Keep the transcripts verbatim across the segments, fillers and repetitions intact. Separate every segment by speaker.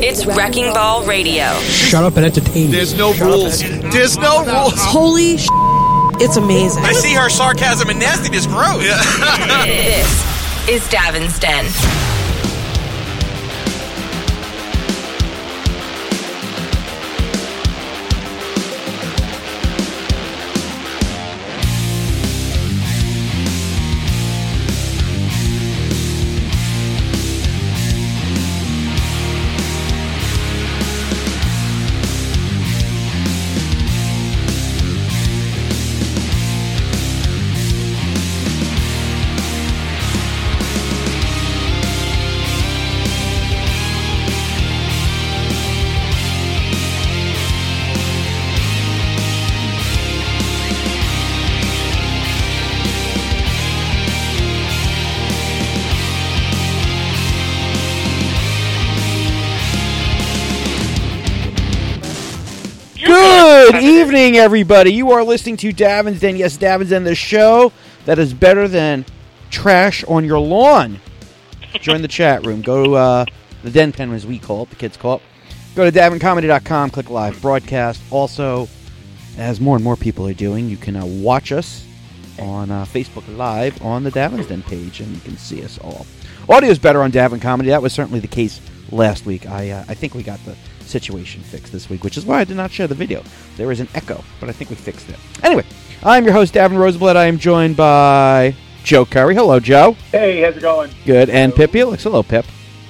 Speaker 1: It's Wrecking Ball Radio.
Speaker 2: Shut up and entertain me.
Speaker 3: There's no
Speaker 2: Shut
Speaker 3: rules. There's no rules.
Speaker 4: Holy sh**. It's amazing.
Speaker 3: I see her sarcasm and nastiness grow.
Speaker 1: This is Davin's Den.
Speaker 5: Good evening, everybody. You are listening to Davin's Den. Yes, Davin's Den, the show that is better than trash on your lawn. Join the chat room. Go to uh, the Den Pen, as we call it, the kids call it. Go to davin comedy dot com, click live broadcast. Also, as more and more people are doing, you can uh, watch us on uh, Facebook Live on the Davin's Den page, and you can see us all. Audio is better on Davin Comedy. That was certainly the case last week. I uh, I think we got the situation fixed this week, which is why I did not share the video. There is an echo, but I think we fixed it. Anyway, I'm your host, Davin Rosenblatt. I am joined by Joe Curry. Hello, Joe.
Speaker 6: Hey, how's it going?
Speaker 5: Good. And Pip Helix. Hello, Pip.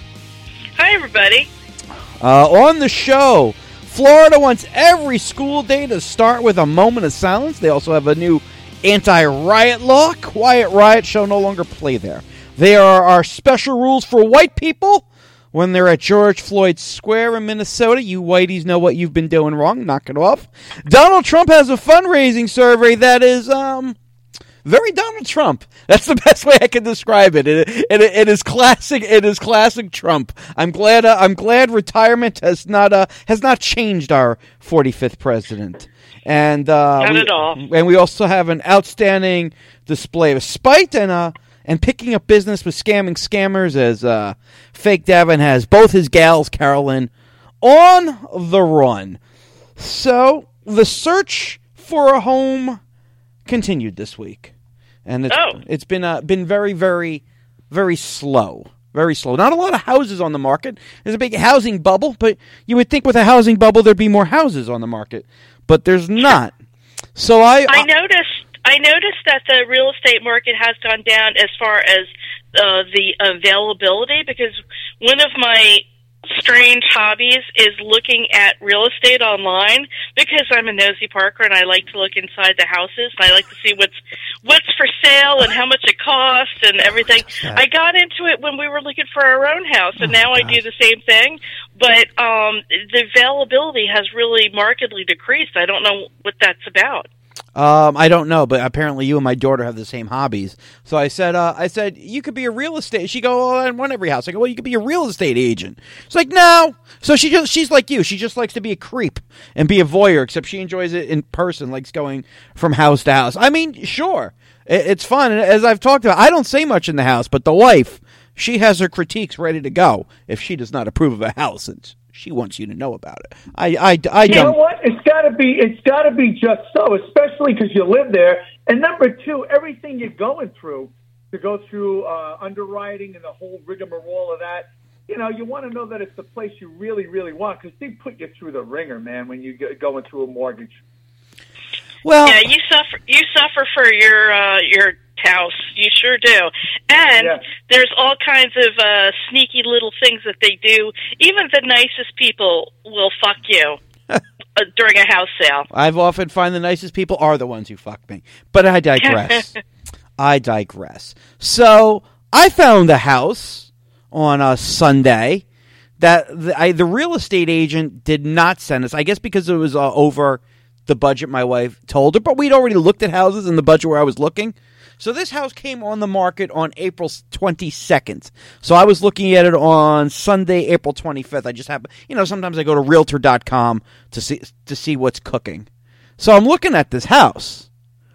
Speaker 7: Hi, everybody.
Speaker 5: Uh, on the show, Florida wants every school day to start with a moment of silence. They also have a new anti-riot law. Quiet riot shall no longer play there. There are our special rules for white people when they're at George Floyd Square in Minnesota. You whiteys know what you've been doing wrong. Knock it off. Donald Trump has a fundraising survey that is um very Donald Trump. That's the best way I can describe it. It, it, it is classic. It is classic Trump. I'm glad. Uh, I'm glad retirement has not uh, has not changed our forty-fifth president. And uh,
Speaker 7: not
Speaker 5: we,
Speaker 7: at all.
Speaker 5: And we also have an outstanding display of spite and uh and picking up business with scamming scammers, as uh, Fake Davin has both his gals, Carolyn, on the run. So the search for a home continued this week, and it's,
Speaker 7: oh.
Speaker 5: it's been uh, been very, very, very slow. Very slow. Not a lot of houses on the market. There's a big housing bubble, but you would think with a housing bubble there'd be more houses on the market, but there's not. So I
Speaker 7: I noticed. I noticed that the real estate market has gone down as far as uh, the availability, because one of my strange hobbies is looking at real estate online, because I'm a nosy Parker and I like to look inside the houses and I like to see what's what's for sale and how much it costs and everything. I got into it when we were looking for our own house, and now I do the same thing, but um, the availability has really markedly decreased. I don't know what that's about.
Speaker 5: Um, I don't know, but apparently you and my daughter have the same hobbies. So I said, uh, I said, you could be a real estate. She go, oh, I want every house. I go, well, you could be a real estate agent. She's like, no. So she just, she's like you. She just likes to be a creep and be a voyeur, except she enjoys it in person, likes going from house to house. I mean, sure, it, it's fun. And as I've talked about, I don't say much in the house, but the wife, she has her critiques ready to go if she does not approve of a house. And she wants you to know about it. I, I, I
Speaker 6: you
Speaker 5: don't.
Speaker 6: know what? It's got to be. It's got to be just so, especially because you live there. And number two, everything you're going through to go through uh, underwriting and the whole rigmarole of that. You know, you want to know that it's the place you really, really want, because they put you through the ringer, man, when you get going through a mortgage.
Speaker 5: Well,
Speaker 7: yeah, you suffer. You suffer for your uh, your house. You sure do. And
Speaker 6: yeah.
Speaker 7: there's all kinds of uh, sneaky little things that they do. Even the nicest people will fuck you uh, during a house sale.
Speaker 5: I've often find the nicest people are the ones who fuck me. But I digress. I digress. So I found a house on a Sunday that the, I, the real estate agent did not send us. I guess because it was uh, over the budget my wife told her. But we'd already looked at houses in the budget where I was looking. So this house came on the market on April twenty-second. So I was looking at it on Sunday, April twenty-fifth. I just have, you know, sometimes I go to realtor dot com to see to see what's cooking. So I'm looking at this house.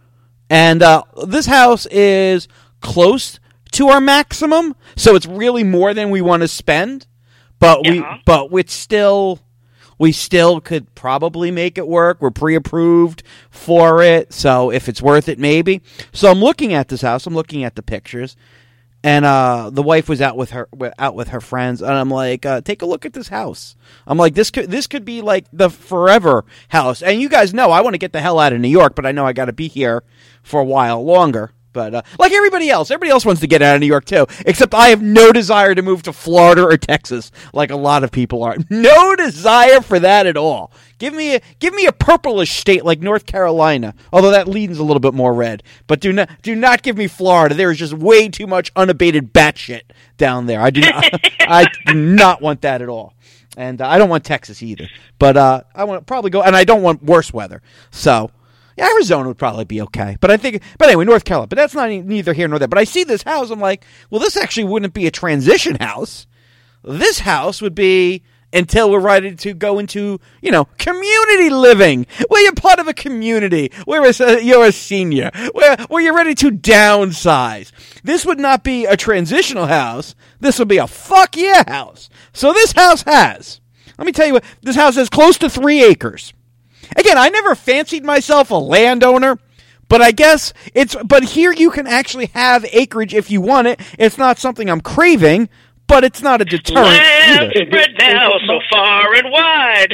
Speaker 5: And uh, this house is close to our maximum. So it's really more than we want to spend. but we
Speaker 7: Yeah.
Speaker 5: but it's still we still could probably make it work. We're pre-approved for it, so if it's worth it, maybe. So I'm looking at this house. I'm looking at the pictures. And uh, the wife was out with her out with her friends, and I'm like, uh, "Take a look at this house." I'm like, "This could this could be like the forever house." And you guys know I want to get the hell out of New York, but I know I got to be here for a while longer. But uh, like everybody else, everybody else wants to get out of New York too. Except I have no desire to move to Florida or Texas, like a lot of people are. No desire for that at all. Give me a give me a purplish state like North Carolina, although that leans a little bit more red. But do not do not give me Florida. There is just way too much unabated batshit down there. I do not I do not want that at all, and uh, I don't want Texas either. But uh, I want to probably go, and I don't want worse weather. So. Yeah, Arizona would probably be okay, but I think, but anyway, North Carolina. But that's not neither here nor there. But I see this house, I'm like, well, this actually wouldn't be a transition house. This house would be until we're ready to go into, you know, community living, where you're part of a community, where you're a senior, where where you're ready to downsize. This would not be a transitional house. This would be a fuck yeah house. So this house has, let me tell you what, this house has close to three acres. Again, I never fancied myself a landowner, but I guess it's, but here you can actually have acreage if you want it. It's not something I'm craving, but it's not a deterrent
Speaker 7: Land
Speaker 5: either.
Speaker 7: spread now so far and wide.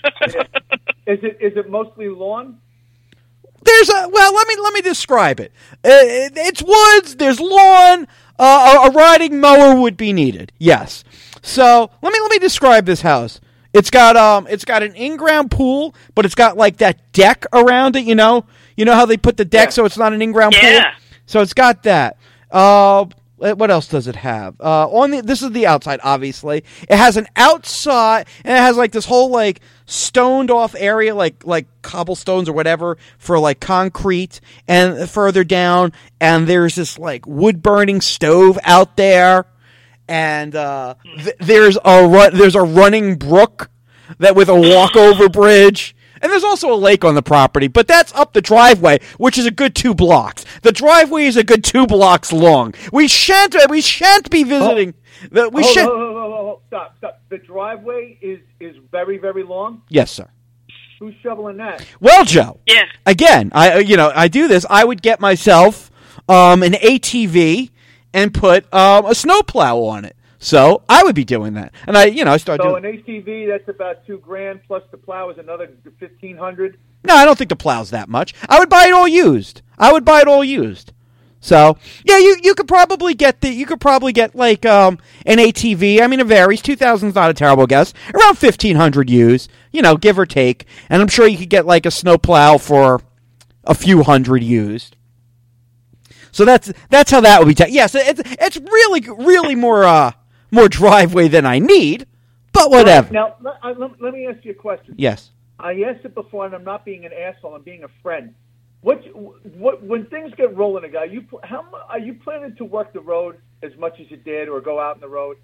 Speaker 6: Is it is it mostly lawn?
Speaker 5: There's a, well, let me, let me describe it. Uh, it it's woods, there's lawn, uh, a, a riding mower would be needed. Yes. So, let me, let me describe this house. It's got um, it's got an in-ground pool, but it's got like that deck around it. You know, you know how they put the deck
Speaker 6: Yeah.
Speaker 5: so it's not an in-ground
Speaker 7: Yeah.
Speaker 5: pool. So it's got that. Uh, what else does it have? Uh, on the this is the outside, obviously. It has an outside, and it has like this whole like stoned off area, like like cobblestones or whatever for like concrete, and further down, and there's this like wood burning stove out there. And uh, th- there's a ru- there's a running brook that with a walkover bridge, and there's also a lake on the property. But that's up the driveway, which is a good two blocks. The driveway is a good two blocks long. We shan't we shan't be visiting.
Speaker 6: Oh.
Speaker 5: The, we
Speaker 6: hold,
Speaker 5: shan't.
Speaker 6: hold, hold, hold, hold, stop, stop. The driveway is is very very long.
Speaker 5: Yes, sir.
Speaker 6: Who's shoveling that?
Speaker 5: Well, Joe.
Speaker 7: Yeah.
Speaker 5: Again, I you know I do this. I would get myself um, an A T V. And put um, a snowplow on it. So I would be doing that. And I, you know, I started
Speaker 6: So
Speaker 5: doing.
Speaker 6: an A T V, that's about two grand plus the plow is another fifteen hundred.
Speaker 5: No, I don't think the plow's that much. I would buy it all used. I would buy it all used. So yeah, you you could probably get the you could probably get like um an A T V. I mean, it varies. Two thousand is not a terrible guess. Around fifteen hundred used. You know, give or take. And I'm sure you could get like a snowplow for a few hundred used. So that's that's how that would be. Ta- yes, it's it's really really more uh more driveway than I need, but whatever.
Speaker 6: Now, let, I- let, let me ask you a question.
Speaker 5: Yes.
Speaker 6: I asked it before, and I'm not being an asshole. I'm being a friend. What what when things get rolling, a guy, you pl- how mu- are you planning to work the road as much as you did, or go out on the road?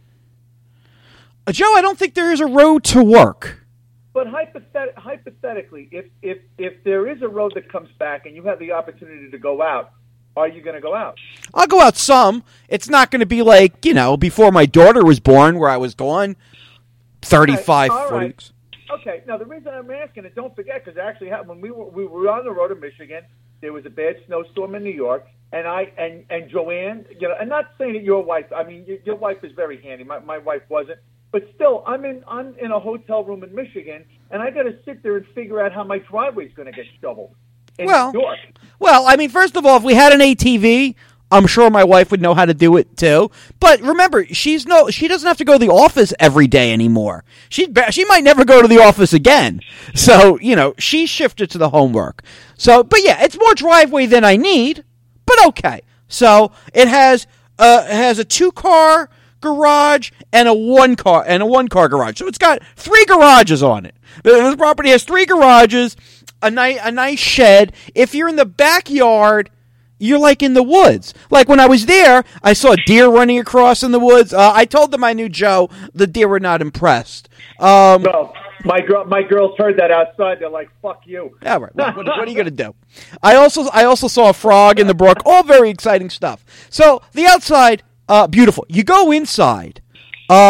Speaker 5: Uh, Joe, I don't think there is a road to work.
Speaker 6: But hypothet- hypothetically, if if if there is a road that comes back and you have the opportunity to go out, are you going to go out?
Speaker 5: I'll go out some. It's not going to be like, you know, before my daughter was born where I was gone thirty-five,
Speaker 6: All right.
Speaker 5: forty weeks.
Speaker 6: Okay. Now the reason I'm asking it, don't forget, because actually happened when we were we were on the road in Michigan. There was a bad snowstorm in New York, and I and and Joanne, you know, I'm not saying that your wife. I mean, your, your wife is very handy. My my wife wasn't, but still, I'm in I'm in a hotel room in Michigan, and I got to sit there and figure out how my driveway's going to get shoveled in
Speaker 5: Well,
Speaker 6: New York.
Speaker 5: Well, I mean, first of all, if we had an A T V, I'm sure my wife would know how to do it too. But remember, she's no, she doesn't have to go to the office every day anymore. She she might never go to the office again. So you know, she shifted to the homework. So, but yeah, it's more driveway than I need. But okay. So it has uh it has a two car garage and a one car and a one car garage. So it's got three garages on it. This property has three garages. A nice, a nice shed. If you're in the backyard, you're like in the woods. Like when I was there, I saw deer running across in the woods. Uh, I told them I knew Joe. The deer were not impressed. Um,
Speaker 6: No, my girl, my girls heard that outside. They're like, "Fuck you."
Speaker 5: all right. What, what, what are you gonna do? I also, I also saw a frog in the brook. All very exciting stuff. So the outside, uh, beautiful. You go inside. Um,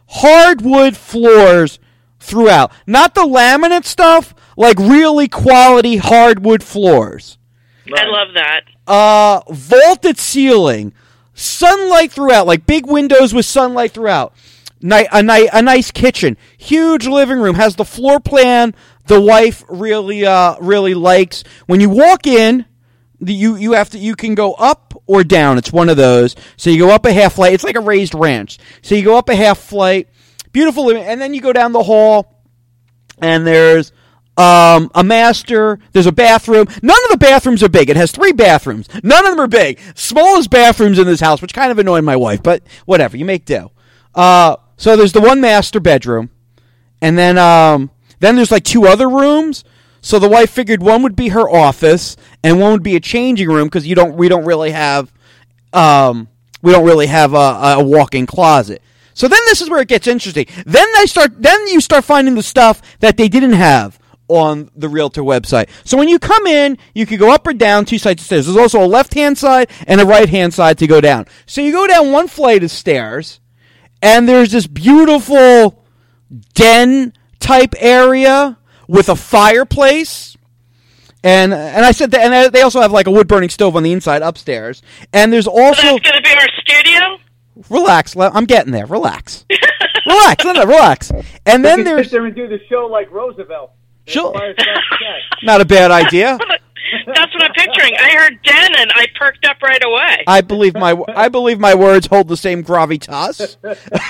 Speaker 5: hardwood floors throughout. Not the laminate stuff, like really quality hardwood floors.
Speaker 7: I love that.
Speaker 5: Uh, vaulted ceiling, sunlight throughout, like big windows with sunlight throughout. Ni- a, ni- a nice kitchen, huge living room, has the floor plan the wife really uh, really likes. When you walk in, the, you you have to you can go up or down. It's one of those. So you go up a half flight. It's like a raised ranch. So you go up a half flight, beautiful living, and then you go down the hall, and there's Um, a master, there's a bathroom. None of the bathrooms are big. It has three bathrooms. None of them are big. Smallest bathrooms in this house, which kind of annoyed my wife, but whatever, you make do. Uh, so there's the one master bedroom, and then, um, then there's like two other rooms. So the wife figured one would be her office, and one would be a changing room, because you don't, we don't really have, um, we don't really have a, a walk-in closet. So then this is where it gets interesting. Then they start, then you start finding the stuff that they didn't have on the Realtor website. So when you come in, you can go up or down two sides of stairs. There's also a left-hand side and a right-hand side to go down. So you go down one flight of stairs, and there's this beautiful den-type area with a fireplace. And and I said that, and they also have like a wood-burning stove on the inside upstairs. And there's also...
Speaker 7: So that's going to be our studio?
Speaker 5: Relax. I'm getting there. Relax. Relax. No, no, relax. And then
Speaker 6: you can
Speaker 5: there's...
Speaker 6: sit there and do the show like Roosevelt.
Speaker 5: She'll, not a bad idea.
Speaker 7: That's what I'm picturing. I heard den and I perked up right away.
Speaker 5: I believe my I believe my words hold the same gravitas.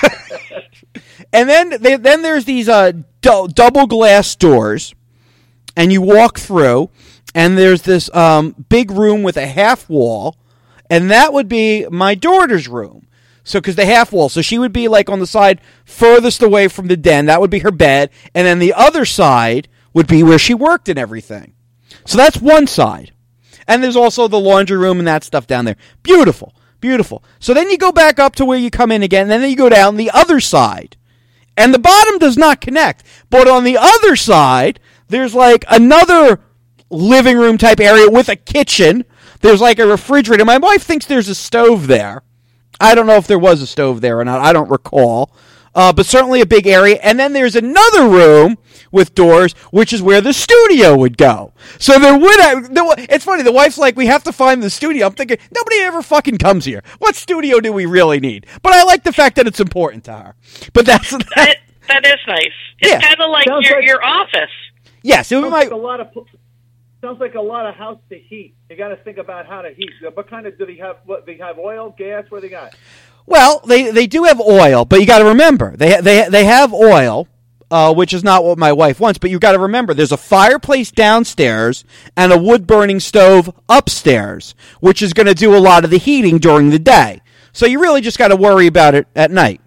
Speaker 5: And then they, then there's these uh, du- double glass doors, and you walk through, and there's this um, big room with a half wall, and that would be my daughter's room. So, because the half wall, so she would be like on the side furthest away from the den. That would be her bed, and then the other side would be where she worked and everything. So that's one side. And there's also the laundry room and that stuff down there. Beautiful. Beautiful. So then you go back up to where you come in again, and then you go down the other side. And the bottom does not connect. But on the other side, there's like another living room type area with a kitchen. There's like a refrigerator. My wife thinks there's a stove there. I don't know if there was a stove there or not. I don't recall. Uh, but certainly a big area. And then there's another room with doors, which is where the studio would go. So there would have, there, it's funny, the wife's like, we have to find the studio. I'm thinking, nobody ever fucking comes here. What studio do we really need? But I like the fact that it's important to her. But that's...
Speaker 7: That, that, that is nice. It's
Speaker 5: yeah.
Speaker 7: kind of like
Speaker 6: Sounds
Speaker 7: your,
Speaker 6: like-
Speaker 7: your office.
Speaker 5: Yes, it would
Speaker 6: Sounds
Speaker 5: my...
Speaker 6: like a lot of sounds like a lot of house to heat. You got to think about how to heat. What kind of do they have? What they have? Oil, gas? What do they got?
Speaker 5: Well, they, they do have oil, but you got to remember, they they they have oil, uh, which is not what my wife wants, but you got to remember, there's a fireplace downstairs and a wood-burning stove upstairs, which is going to do a lot of the heating during the day. So you really just got to worry about it at night.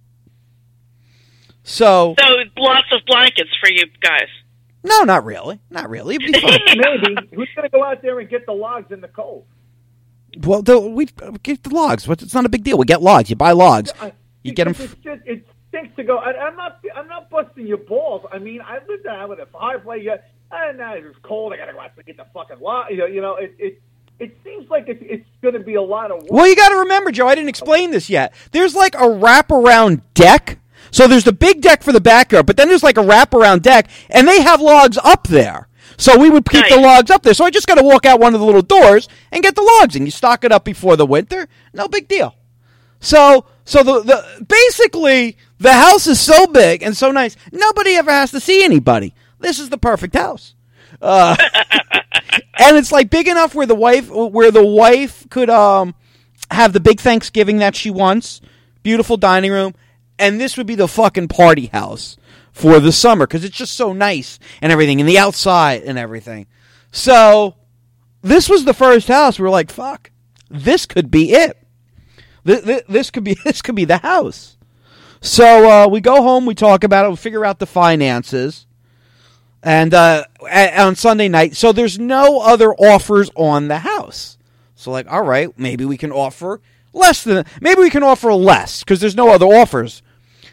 Speaker 5: So,
Speaker 7: So lots of blankets for you guys.
Speaker 5: no, not really. Not really. It'd be fine.
Speaker 6: Maybe. Who's going to go out there and get the logs in the cold?
Speaker 5: Well, the, we get the logs. It's not a big deal. We get logs. You buy logs. You get them.
Speaker 6: It's just, it stinks to go. I, I'm not. I'm not busting your balls. I mean, I lived there with a fireplace. And now it's cold. I got to go out and get the fucking log. You know. You know. It. It. It seems like it's, it's going to be a lot of work.
Speaker 5: Well, you got to remember, Joe. I didn't explain this yet. There's like a wraparound deck. So there's the big deck for the backyard, but then there's like a wraparound deck, and they have logs up there. So we would keep
Speaker 7: Nice.
Speaker 5: the logs up there. So I just got to walk out one of the little doors and get the logs, and you stock it up before the winter. No big deal. So, so the, the basically the house is so big and so nice, nobody ever has to see anybody. This is the perfect house, uh, and it's like big enough where the wife where the wife could um have the big Thanksgiving that she wants, beautiful dining room, and this would be the fucking party house for the summer, because it's just so nice and everything, and the outside and everything. So, this was the first house. We were like, fuck, this could be it. This, this could be this could be the house. So, uh, we go home, we talk about it, we figure out the finances, and uh, on Sunday night, so there's no other offers on the house. So, like, all right, maybe we can offer less than, maybe we can offer less, because there's no other offers.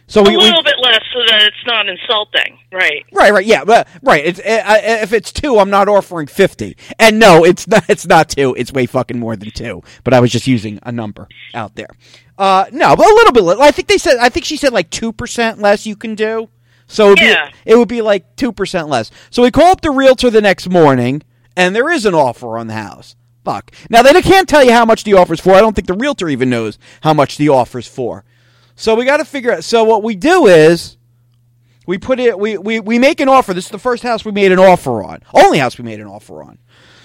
Speaker 5: So we,
Speaker 7: a little
Speaker 5: we,
Speaker 7: bit less so that it's not insulting, right?
Speaker 5: Right, right, yeah, but right. It's uh, if it's two, I'm not offering fifty. And no, it's not. It's not two. It's way fucking more than two. But I was just using a number out there. Uh, no, but a little bit less. I think they said. I think she said like two percent less you can do. So it'd
Speaker 7: yeah.
Speaker 5: be, it would be like two percent less. So we call up the realtor the next morning, and there is an offer on the house. Fuck. Now they can't tell you how much the offer's for. I don't think the realtor even knows how much the offer's for. So we got to figure out. So what we do is we put it. We, we we make an offer. This is the first house we made an offer on. Only house we made an offer on.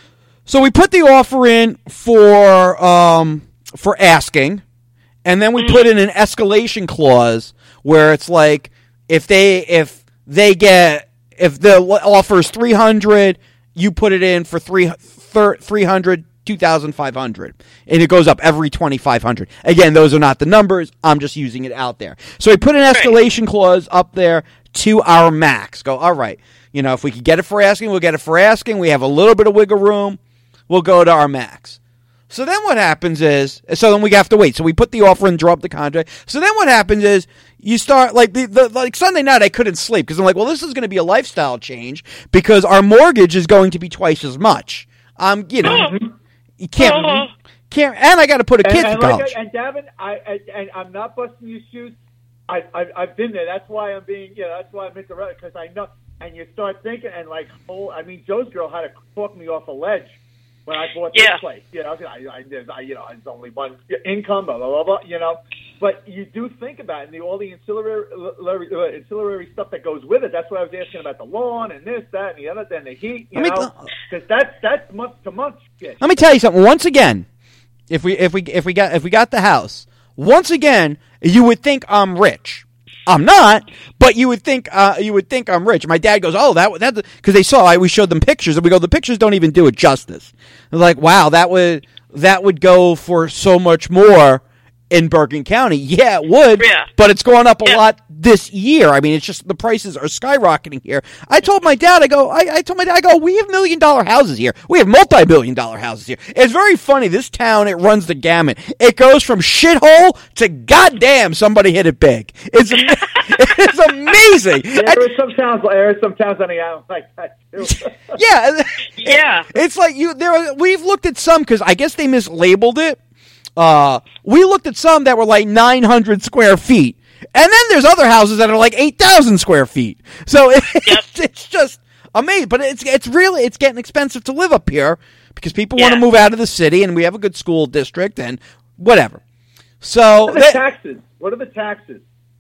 Speaker 5: So we put the offer in for um for asking, and then we put in an escalation clause where it's like if they if they get if the offer is three hundred, you put it in for three three hundred. two thousand five hundred, and it goes up every twenty-five hundred. Again, those are not the numbers. I'm just using it out there. So we put an escalation clause up there to our max. Go, all right, you know, if we could get it for asking, we'll get it for asking. We have a little bit of wiggle room. We'll go to our max. So then what happens is, so then we have to wait. So we put the offer and draw up the contract. So then what happens is you start, like, the, the like Sunday night I couldn't sleep because I'm like, well, this is going to be a lifestyle change because our mortgage is going to be twice as much. Um, you know. You can't, uh-huh. can't, and I got to put a kid
Speaker 6: and, and
Speaker 5: to
Speaker 6: like
Speaker 5: college.
Speaker 6: I, and Davin, I, I and I'm not busting your shoes. I, I I've been there. That's why I'm being, you know, that's why I'm interrupting because I know. And you start thinking, and like, oh, I mean, Joe's girl had to talk me off a ledge when I bought
Speaker 7: yeah.
Speaker 6: this place. You know, I, I, there's, I, you know, it's only one income, blah blah blah, blah. You know, but you do think about it, and the, all the ancillary uh, ancillary stuff that goes with it. That's why I was asking about the lawn and this, that, and the other, and the heat. You
Speaker 5: Let
Speaker 6: know, because that's that's month to month shit.
Speaker 5: Let me tell you something. Once again, if we if we if we got if we got the house, once again, you would think I'm rich. I'm not, but you would think uh, you would think I'm rich. My dad goes, "Oh, that that," because they saw I we showed them pictures, and we go, "The pictures don't even do it justice." They're like, "Wow, that would that would go for so much more in Bergen County." Yeah, it would,
Speaker 7: yeah.
Speaker 5: but it's going up a
Speaker 7: yeah.
Speaker 5: lot this year. I mean, it's just the prices are skyrocketing here. I told my dad, I go, I, I told my dad, I go, we have million dollar houses here. We have multi-billion dollar houses here. It's very funny. This town, it runs the gamut. It goes from shithole to goddamn somebody hit it big. It's it's amazing.
Speaker 6: Yeah, there are some towns, there are some towns on the island like that too.
Speaker 5: yeah,
Speaker 7: yeah.
Speaker 5: It, it's like you. There, are, we've looked at some because I guess they mislabeled it. Uh, we looked at some that were like nine hundred square feet. And then there's other houses that are like eight thousand square feet. So it,
Speaker 7: yep.
Speaker 5: it's, it's just amazing. But it's it's really, it's getting expensive to live up here because people
Speaker 7: yeah.
Speaker 5: want to move out of the city and we have a good school district and whatever. So
Speaker 6: what are the
Speaker 5: that,
Speaker 6: taxes? What are the taxes?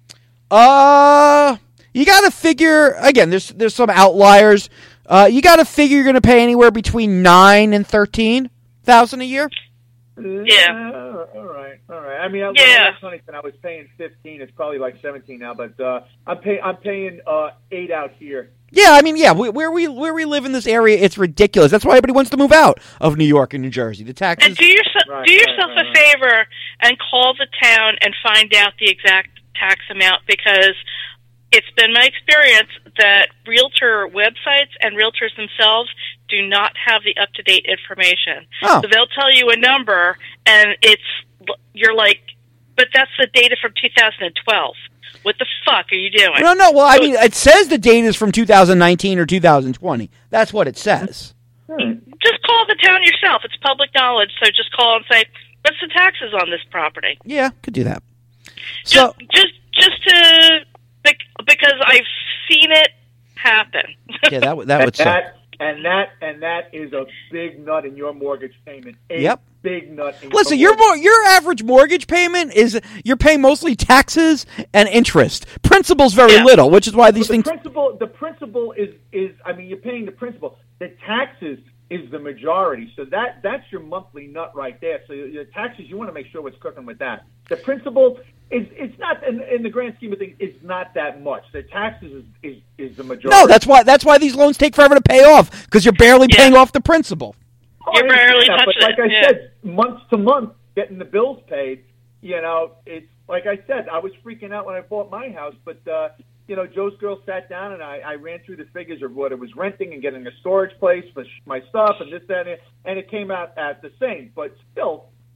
Speaker 5: Uh, you got to figure, again, there's there's some outliers. Uh, you got to figure you're going to pay anywhere between nine and thirteen thousand a year.
Speaker 7: Yeah.
Speaker 6: Uh, all right. All right. I mean, I,
Speaker 7: yeah.
Speaker 6: when I was paying fifteen. It's probably like seventeen now, but uh, I'm paying. I'm paying uh, eight out here.
Speaker 5: Yeah, I mean, yeah, we, where we where we live in this area, it's ridiculous. That's why everybody wants to move out of New York and New Jersey. The taxes.
Speaker 7: And do yourself
Speaker 6: right,
Speaker 7: do yourself
Speaker 6: right, right,
Speaker 7: a
Speaker 6: right.
Speaker 7: favor and call the town and find out the exact tax amount because it's been my experience that realtor websites and realtors themselves do not have the up-to-date information.
Speaker 5: Oh.
Speaker 7: So they'll tell you a number, and it's you're like, but that's the data from two thousand twelve. What the fuck are you doing?
Speaker 5: No, no. Well, I mean, it says the date is from two thousand nineteen or two thousand twenty. That's what it says.
Speaker 7: Just call the town yourself. It's public knowledge, so just call and say, what's the taxes on this property?
Speaker 5: Yeah, could do that. So,
Speaker 7: Just, just, just to, because I've seen it happen.
Speaker 5: yeah, that would that would suck.
Speaker 6: That, and that and that is a big nut in your mortgage payment. A
Speaker 5: Yep.
Speaker 6: big nut. In
Speaker 5: Listen,
Speaker 6: your
Speaker 5: your mor- your average mortgage payment is you're paying mostly taxes and interest. Principal's very
Speaker 7: Yeah.
Speaker 5: little, which is why these
Speaker 6: the
Speaker 5: things.
Speaker 6: principal. The principal is is. I mean, you're paying the principal. The taxes is the majority. So that that's your monthly nut right there. So your, your taxes, you want to make sure what's cooking with that. The principal is it's not in, in the grand scheme of things. It's not that much. The taxes is is, is the majority.
Speaker 5: No, that's why that's why these loans take forever to pay off because you're barely
Speaker 7: Yeah.
Speaker 5: paying off the principal.
Speaker 6: Oh,
Speaker 7: You're
Speaker 6: I
Speaker 7: barely
Speaker 6: understand that,
Speaker 7: touching
Speaker 6: but like
Speaker 7: it,
Speaker 6: I
Speaker 7: yeah.
Speaker 6: said, month to month, getting the bills paid, you know, it's like I said, I was freaking out when I bought my house, but, uh, you know, Joe's girl sat down and I, I ran through the figures of what it was renting and getting a storage place for sh- my stuff and this, that, and, and it came out at the same. But still,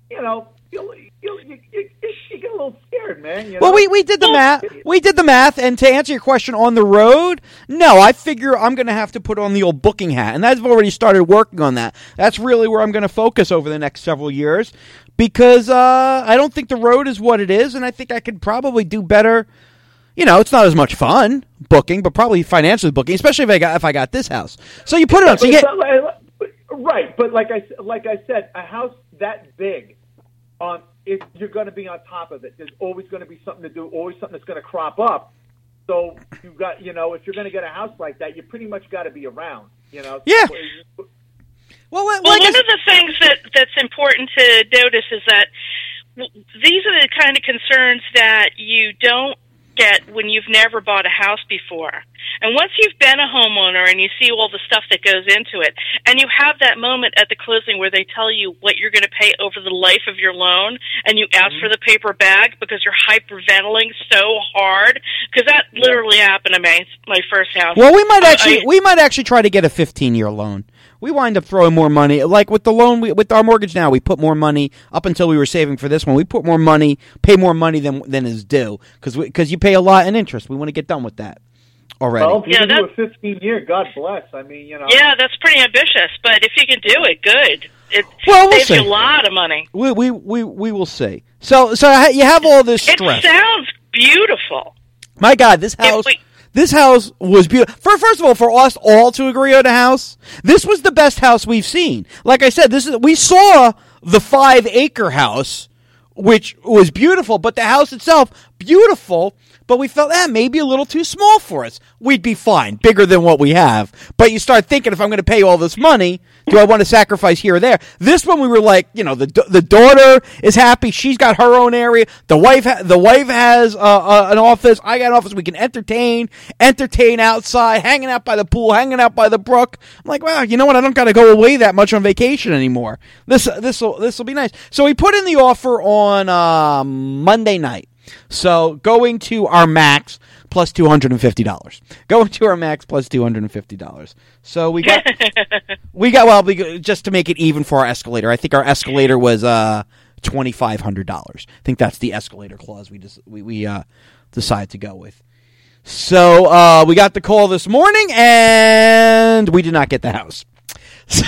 Speaker 6: you know, you you you, you, you get a little scared, man. You know?
Speaker 5: Well, we, we did the math. We did the math, and to answer your question on the road, no, I figure I'm going to have to put on the old booking hat, and I've already started working on that. That's really where I'm going to focus over the next several years, because uh, I don't think the road is what it is, and I think I could probably do better. You know, it's not as much fun booking, but probably financially booking, especially if I got if I got this house. So you put it on. So you get
Speaker 6: right, but like I like I said, a house that big. Um, if you're going to be on top of it, there's always going to be something to do, always something that's going to crop up. So you got, you know, if you're going to get a house like that, you pretty much got to be around, you know.
Speaker 5: Yeah.
Speaker 6: So,
Speaker 5: well, like
Speaker 7: well, one
Speaker 5: I,
Speaker 7: of the things that that's important to notice is that w- these are the kind of concerns that you don't get when you've never bought a house before. And once you've been a homeowner and you see all the stuff that goes into it, and you have that moment at the closing where they tell you what you're going to pay over the life of your loan, and you ask mm-hmm. for the paper bag because you're hyperventilating so hard, because that literally happened to me, my first house.
Speaker 5: Well, we might
Speaker 7: uh,
Speaker 5: actually
Speaker 7: I,
Speaker 5: we might actually try to get a fifteen-year loan. We wind up throwing more money. Like with the loan, we, with our mortgage now, we put more money up until we were saving for this one. We put more money, pay more money than than is due, because because you pay a lot in interest. We want to get done with that already.
Speaker 6: Well, if you
Speaker 7: yeah,
Speaker 6: can do a fifteen-year, God bless. I mean, you know.
Speaker 7: Yeah, that's pretty ambitious, but if you can do it, good. It
Speaker 5: well, we'll
Speaker 7: saves
Speaker 5: see.
Speaker 7: you a lot of money.
Speaker 5: We we we we will see. So so you have all this stress.
Speaker 7: It sounds beautiful.
Speaker 5: My God, this house.
Speaker 7: We,
Speaker 5: This house was beautiful. For first of all, for us all to agree on a house, this was the best house we've seen. Like I said, this is we saw the five acre house, which was beautiful, but the house itself beautiful. But we felt that eh, maybe a little too small for us. We'd be fine, bigger than what we have. But you start thinking, if I'm going to pay all this money, do I want to sacrifice here or there? This one, we were like, you know, the the daughter is happy. She's got her own area. The wife, ha- the wife has uh, uh, an office. I got an office. We can entertain, entertain outside, hanging out by the pool, hanging out by the brook. I'm like, wow, you know what? I don't got to go away that much on vacation anymore. This this will this will be nice. So we put in the offer on uh, Monday night. So going to our max plus two hundred fifty dollars. Going to our max plus two hundred fifty dollars. So we got, we got, well, we, just to make it even for our escalator. I think our escalator was uh, twenty-five hundred dollars. I think that's the escalator clause we just, we, we uh, decided to go with. So uh, we got the call this morning, and we did not get the house. So,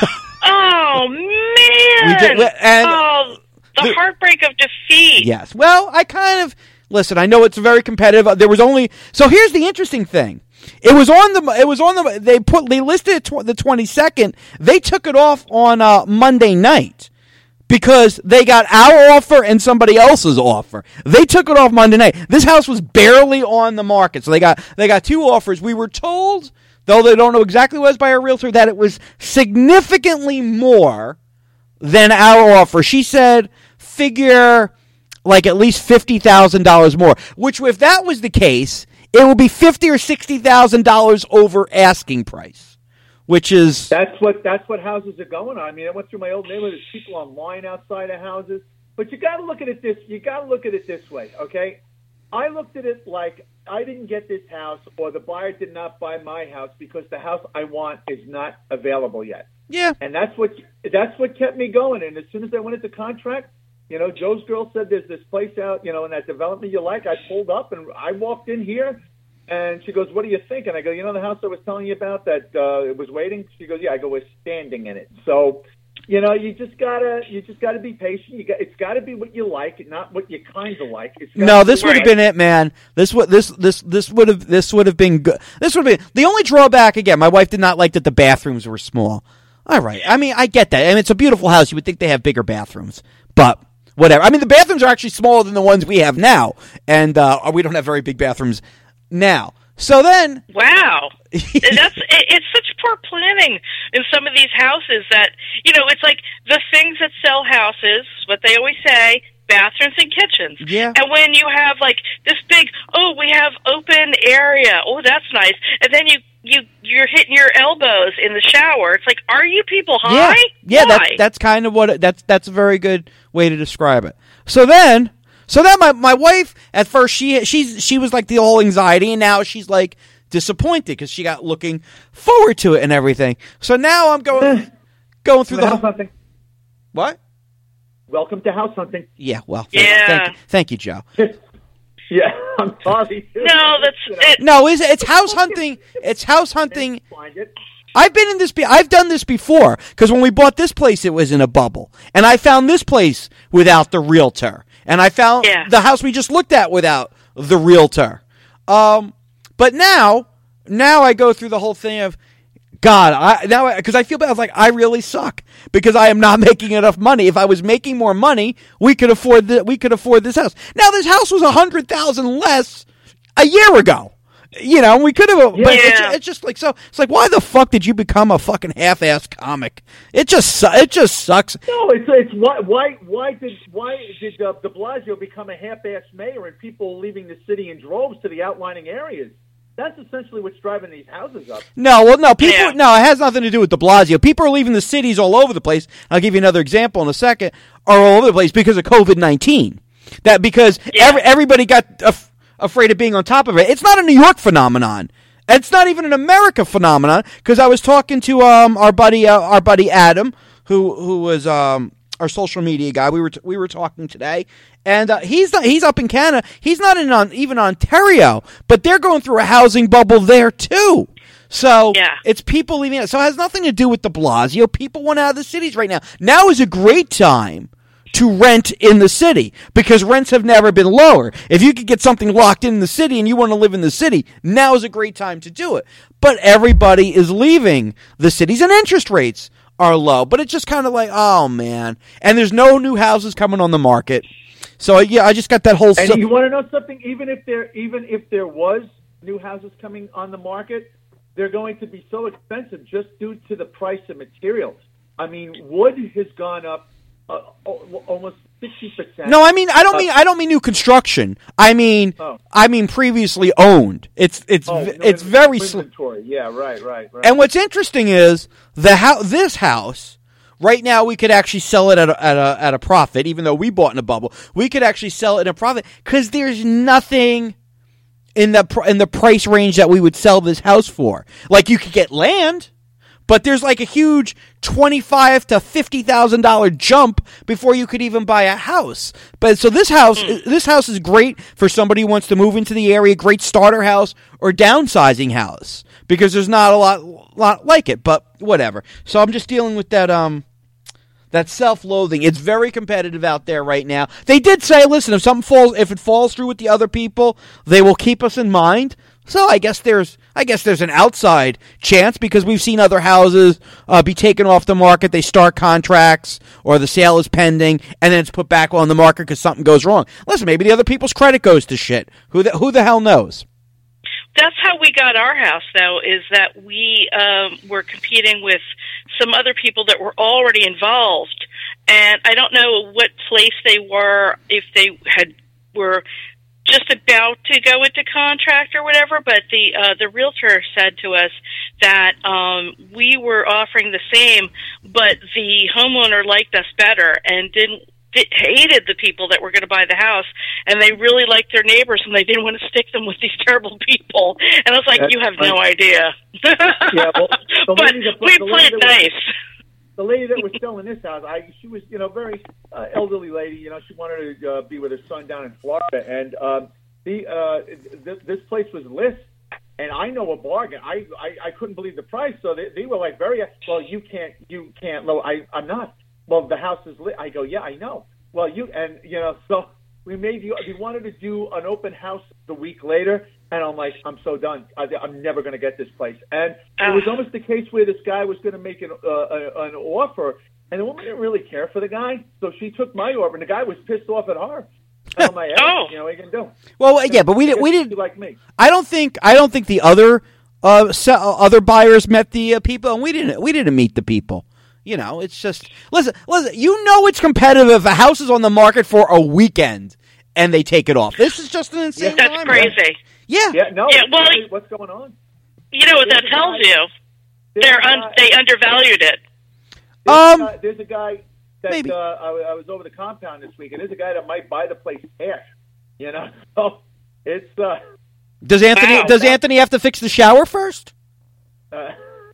Speaker 7: oh, man.
Speaker 5: We did, and,
Speaker 7: oh, the, the heartbreak of defeat.
Speaker 5: Yes. Well, I kind of... Listen, I know it's very competitive. There was only so. Here's the interesting thing: it was on the. It was on the. They put. They listed it tw- the twenty-second. They took it off on uh, Monday night because they got our offer and somebody else's offer. They took it off Monday night. This house was barely on the market, so they got they got two offers. We were told, though they don't know exactly what it was by our realtor, that it was significantly more than our offer. She said, figure. Like at least fifty thousand dollars more, which if that was the case, it would be fifty thousand dollars or sixty thousand dollars over asking price, which is...
Speaker 6: That's what that's what houses are going on. I mean, I went through my old neighborhood. There's people online outside of houses. But you got to look at it this you got to look at it this way, okay? I looked at it like I didn't get this house or the buyer did not buy my house because the house I want is not available yet.
Speaker 5: Yeah.
Speaker 6: And that's what that's what kept me going. And as soon as I went into contract, you know, Joe's girl said there's this place out, you know, in that development you like. I pulled up and I walked in here, and she goes, "What do you think?" And I go, "You know the house I was telling you about that uh, it was waiting?" She goes, "Yeah." I go, "We're standing in it." So, you know, you just gotta you just gotta be patient. You got it's got to be what you like, not what you kind of like. It's
Speaker 5: no, this would have been it, man. This would this this this would have this would have been good. This would have been the only drawback. Again, my wife did not like that the bathrooms were small. All right, I mean, I get that. I mean, it's a beautiful house. You would think they have bigger bathrooms, but. Whatever. I mean, the bathrooms are actually smaller than the ones we have now, and uh, we don't have very big bathrooms now. So then,
Speaker 7: wow, that's it, it's such poor planning in some of these houses that you know it's like the things that sell houses. What they always say: bathrooms and kitchens.
Speaker 5: Yeah.
Speaker 7: And when you have like this big, oh, we have open area. Oh, that's nice. And then you. You you're hitting your elbows in the shower. It's like, are you people high?
Speaker 5: Yeah, yeah.
Speaker 7: Why?
Speaker 5: That's that's kind of what it, that's that's a very good way to describe it. So then, so then my, my wife at first she she's she was like the whole anxiety, and now she's like disappointed because she got looking forward to it and everything. So now I'm going going through the whole,
Speaker 6: something.
Speaker 5: What?
Speaker 6: welcome to house hunting.
Speaker 5: Yeah, well, thank,
Speaker 7: Yeah.
Speaker 5: thank, you, thank you, Joe.
Speaker 6: Yeah, I'm sorry.
Speaker 7: No, that's
Speaker 6: You know,
Speaker 7: it.
Speaker 5: No, it's, it's house hunting. It's house hunting.
Speaker 6: Find it.
Speaker 5: I've been in this. Be- I've done this before because when we bought this place, it was in a bubble, and I found this place without the realtor, and I found
Speaker 7: Yeah.
Speaker 5: the house we just looked at without the realtor. Um, but now, now I go through the whole thing of, God, I now because I feel bad. I was like, I really suck because I am not making enough money. If I was making more money, we could afford the, we could afford this house. Now this house was a hundred thousand less a year ago. You know, we could have, but it's,
Speaker 7: Yeah.
Speaker 5: it's just like so. It's like, why the fuck did you become a fucking half-ass comic? It just su- it just sucks.
Speaker 6: No, it's it's why why why did why did uh, De Blasio become a half-ass mayor and people leaving the city in droves to the outlying areas? That's essentially what's driving these houses up.
Speaker 5: No, well, no, people.
Speaker 7: Yeah.
Speaker 5: No, it has nothing to do with De Blasio. People are leaving the cities all over the place. I'll give you another example in a second. Are all over the place because of COVID nineteen. That because
Speaker 7: Yeah.
Speaker 5: every, everybody got af- afraid of being on top of it. It's not a New York phenomenon. It's not even an America phenomenon. Because I was talking to um our buddy uh, our buddy Adam, who who was um our social media guy. We were t- we were talking today, and uh, he's not, he's up in Canada. He's not in on, even Ontario, but they're going through a housing bubble there too. So
Speaker 7: Yeah.
Speaker 5: it's people leaving it. So it has nothing to do with De Blasio. People want out of the cities right now. Now is a great time to rent in the city because rents have never been lower. If you could get something locked in the city and you want to live in the city, now is a great time to do it. But everybody is leaving the cities and interest rates are low. But it's just kind of like, oh, man. And there's no new houses coming on the market. So, yeah, I just got that whole...
Speaker 6: And
Speaker 5: su-
Speaker 6: you want to know something? Even if there even if there was new houses coming on the market, they're going to be so expensive just due to the price of materials. I mean, wood has gone up uh, al- almost sixty percent.
Speaker 5: No, I mean I don't mean I don't mean new construction. I mean
Speaker 6: Oh.
Speaker 5: I mean previously owned. It's it's
Speaker 6: Oh,
Speaker 5: v-
Speaker 6: no,
Speaker 5: it's
Speaker 6: in-
Speaker 5: very sl-
Speaker 6: inventory. Yeah, right, right, right.
Speaker 5: And what's interesting is the ho- this house right now we could actually sell it at a, at a at a profit, even though we bought in a bubble. We could actually sell it at a profit because there's nothing in the pr- in the price range that we would sell this house for. Like you could get land, but there's like a huge twenty-five to fifty thousand dollar jump before you could even buy a house. But so this house, this house is great for somebody who wants to move into the area. Great starter house or downsizing house because there's not a lot, lot like it. But whatever. So I'm just dealing with that. Um, that self-loathing. It's very competitive out there right now. They did say, listen, if something falls, if it falls through with the other people, they will keep us in mind. So I guess there's, I guess there's an outside chance because we've seen other houses uh, be taken off the market. They start contracts or the sale is pending, and then it's put back on the market because something goes wrong. Listen, maybe the other people's credit goes to shit. Who the, who the hell knows?
Speaker 7: That's how we got our house, though, is that we um, were competing with some other people that were already involved. And I don't know what place they were, if they had were just about to go into contract or whatever, but the uh, the realtor said to us that um, we were offering the same, but the homeowner liked us better and didn't It hated the people that were going to buy the house, and they really liked their neighbors, and they didn't want to stick them with these terrible people. And I was like,
Speaker 6: That's
Speaker 7: you have
Speaker 6: right.
Speaker 7: no idea.
Speaker 6: Yeah, well, the
Speaker 7: but
Speaker 6: lady that-
Speaker 7: we
Speaker 6: the lady
Speaker 7: played
Speaker 6: that was-
Speaker 7: nice.
Speaker 6: The lady that was selling this house, I she was, you know, very uh, elderly lady. You know, she wanted to uh, be with her son down in Florida, and um, the uh, th- this place was list, and I know a bargain. I, I, I couldn't believe the price, so they, they were like very well. You can't, you can't low. I I'm not. Well, the house is lit. I go, yeah, I know. Well, you and you know, so we made you. We wanted to do an open house the week later, and I'm like, I'm so done. I, I'm never going to get this place. And it was almost the case where this guy was going to make an uh, a, an offer, and the woman didn't really care for the guy, so she took my offer, and the guy was pissed off at her. And I'm like, hey,
Speaker 7: Oh.
Speaker 6: you know, what are you going to do?
Speaker 5: Well, yeah, but we didn't. We didn't.
Speaker 6: Like me.
Speaker 5: I don't think. I don't think the other uh, se- other buyers met the uh, people, and we didn't. We didn't meet the people. You know, it's just listen, listen. You know, it's competitive if a house is on the market for a weekend and they take it off. This is just an insane
Speaker 7: That's
Speaker 5: time.
Speaker 7: crazy.
Speaker 5: Yeah,
Speaker 6: Yeah, no.
Speaker 7: Yeah, well,
Speaker 6: hey, what's going on?
Speaker 7: You know what that
Speaker 6: There's a
Speaker 7: tells
Speaker 6: guy-
Speaker 7: you?
Speaker 6: There's
Speaker 7: They're
Speaker 6: a
Speaker 7: un-
Speaker 6: guy-
Speaker 7: they undervalued it.
Speaker 6: There's,
Speaker 5: Um,
Speaker 6: a guy, there's a guy that
Speaker 5: maybe.
Speaker 6: uh, I, I was over the compound this week, and there's a guy that might buy the place cash. You know, so it's uh,
Speaker 5: Does Anthony?
Speaker 7: Wow.
Speaker 5: Does Anthony have to fix the shower first?
Speaker 6: uh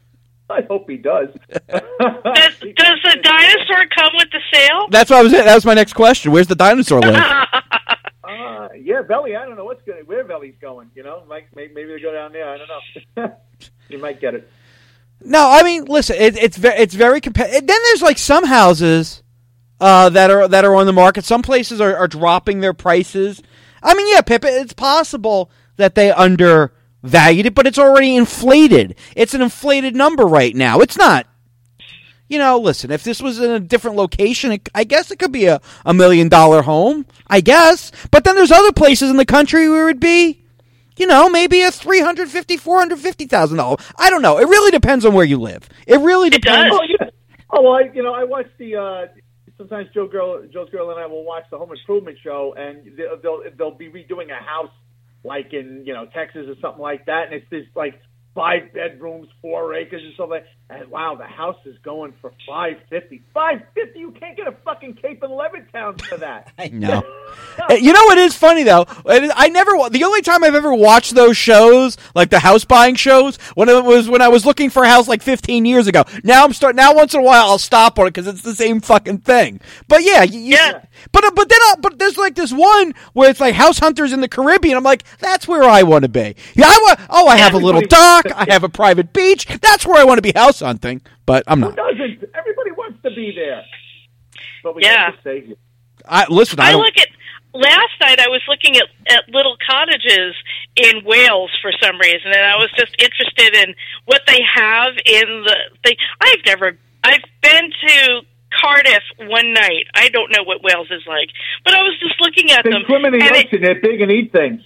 Speaker 6: I hope he does.
Speaker 7: Does, does the dinosaur come with the sale?
Speaker 5: That's what I was. That was my next question. Where's the dinosaur live?
Speaker 6: Uh, yeah, Belly. I don't know what's going. Where Belly's going? You know, like maybe, maybe they go down there. I don't know. You might get it.
Speaker 5: No, I mean, listen. It, it's very, it's very competitive. Then there's like some houses uh, that are that are on the market. Some places are, are dropping their prices. I mean, yeah, Pip. It's possible that they undervalued it, but it's already inflated. It's an inflated number right now. It's not. You know, listen, if this was in a different location, it, I guess it could be a, a million dollar home, I guess. But then there's other places in the country where it would be, you know, maybe a three hundred fifty thousand dollars, four hundred fifty thousand dollars. I don't know. It really depends on where you live. It really
Speaker 7: It
Speaker 5: depends.
Speaker 7: does.
Speaker 6: Oh, yeah. Oh, well, I, you know, I watch the, uh, sometimes Joe Girl, Joe's Girl and I will watch the Home Improvement Show, and they'll, they'll, they'll be redoing a house like in, you know, Texas or something like that, and it's this, like, five bedrooms, four acres, and stuff like that. And wow, the house is going for five fifty. Five fifty? You can't get a fucking Cape and Levittown for that.
Speaker 5: I know. You know what is funny though? I never. The only time I've ever watched those shows, like the house buying shows, when it was when I was looking for a house like fifteen years ago. Now I'm start. Now once in a while I'll stop on it because it's the same fucking thing. But yeah, you,
Speaker 7: Yeah.
Speaker 5: But but then I'll, but there's like this one where it's like House Hunters in the Caribbean. I'm like, that's where I want to be. Yeah, I want. Oh, I have a little dock. I have a private beach. That's where I want to be house hunting. But I'm
Speaker 6: Who
Speaker 5: not.
Speaker 6: doesn't? Everybody wants to be there. But we
Speaker 7: Yeah.
Speaker 6: have to save you.
Speaker 5: I listen. I
Speaker 7: I
Speaker 5: don't.
Speaker 7: look at last night. I was looking at, at little cottages in Wales for some reason, and I was just interested in what they have in the. They, I've never. I've been to Cardiff one night. I don't know what Wales is like, but I was just looking at
Speaker 6: They
Speaker 7: them.
Speaker 6: swim in the
Speaker 7: and
Speaker 6: ocean. They're big and eat things.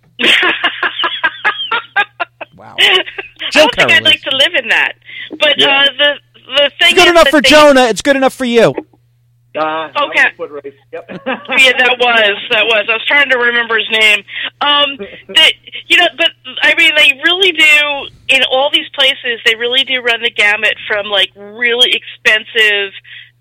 Speaker 5: Wow.
Speaker 7: I
Speaker 5: Joe
Speaker 7: don't think I'd
Speaker 5: Carroll
Speaker 7: like
Speaker 5: is.
Speaker 7: to live in that. But
Speaker 6: Yeah.
Speaker 7: uh, the the thing
Speaker 5: It's good
Speaker 7: is
Speaker 5: enough
Speaker 7: that
Speaker 5: for
Speaker 7: they,
Speaker 5: Jonah. It's good enough for you.
Speaker 6: Uh,
Speaker 7: Okay.
Speaker 6: that was a foot race. Yep.
Speaker 7: Yeah, that was that was. I was trying to remember his name. Um, that you know, but I mean, they really do in all these places. They really do run the gamut from like really expensive,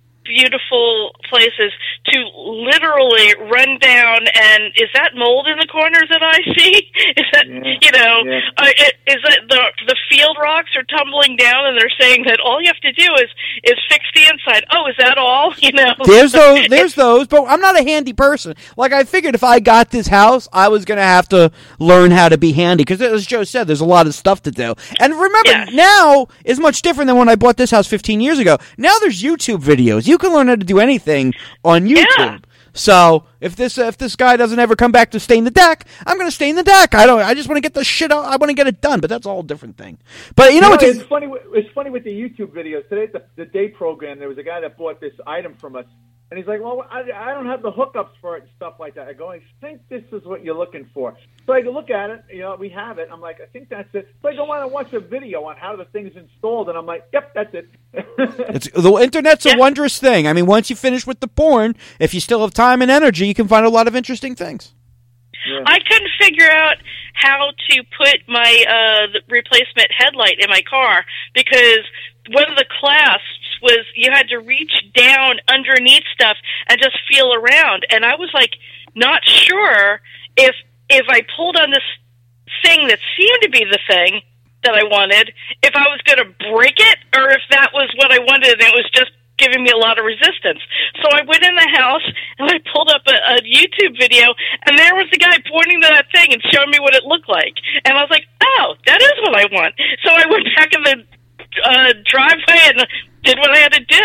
Speaker 7: beautiful places to literally run down. And is that mold in the corner that I see? Is that
Speaker 6: Yeah.
Speaker 7: you know?
Speaker 6: Yeah.
Speaker 7: Uh, it, is that the the field rocks are tumbling down, and they're saying that all you have to do is is fix the inside. Oh, is that all? You know,
Speaker 5: There's those, there's those, but I'm not a handy person. Like, I figured if I got this house, I was going to have to learn how to be handy, because as Joe said, there's a lot of stuff to do. And remember,
Speaker 7: Yes.
Speaker 5: now is much different than when I bought this house fifteen years ago. Now there's YouTube videos. You can learn how to do anything on YouTube.
Speaker 7: Yeah.
Speaker 5: So if this if this guy doesn't ever come back to stain the deck, I'm going to stain the deck. I don't. I just want to get the shit out. I want to get it done. But that's a whole different thing. But you know
Speaker 6: You
Speaker 5: what?
Speaker 6: know, it's funny. with- It's funny with the YouTube videos today. At the, the day program, there was a guy that bought this item from us, and he's like, "Well, I, I don't have the hookups for it and stuff like that." I go, "I think this is what you're looking for." So I go look at it. You know, we have it. I'm like, "I think that's it." So I go on and watch a video on how the thing's installed, and I'm like, "Yep, that's it."
Speaker 5: It's, the internet's a
Speaker 7: Yeah.
Speaker 5: wondrous thing. I mean, once you finish with the porn, if you still have time and energy, you can find a lot of interesting things.
Speaker 6: Yeah.
Speaker 7: I couldn't figure out how to put my uh, the replacement headlight in my car because one of the clasps was you had to reach down underneath stuff and just feel around, and I was like not sure if if I pulled on this thing that seemed to be the thing that I wanted, if I was going to break it or if that was what I wanted and it was just giving me a lot of resistance. So I went in the house and I pulled up a, a YouTube video, and there was the guy pointing to that thing and showing me what it looked like. And I was like, oh, that is what I want. So I went back in the uh, driveway and did what I had to do.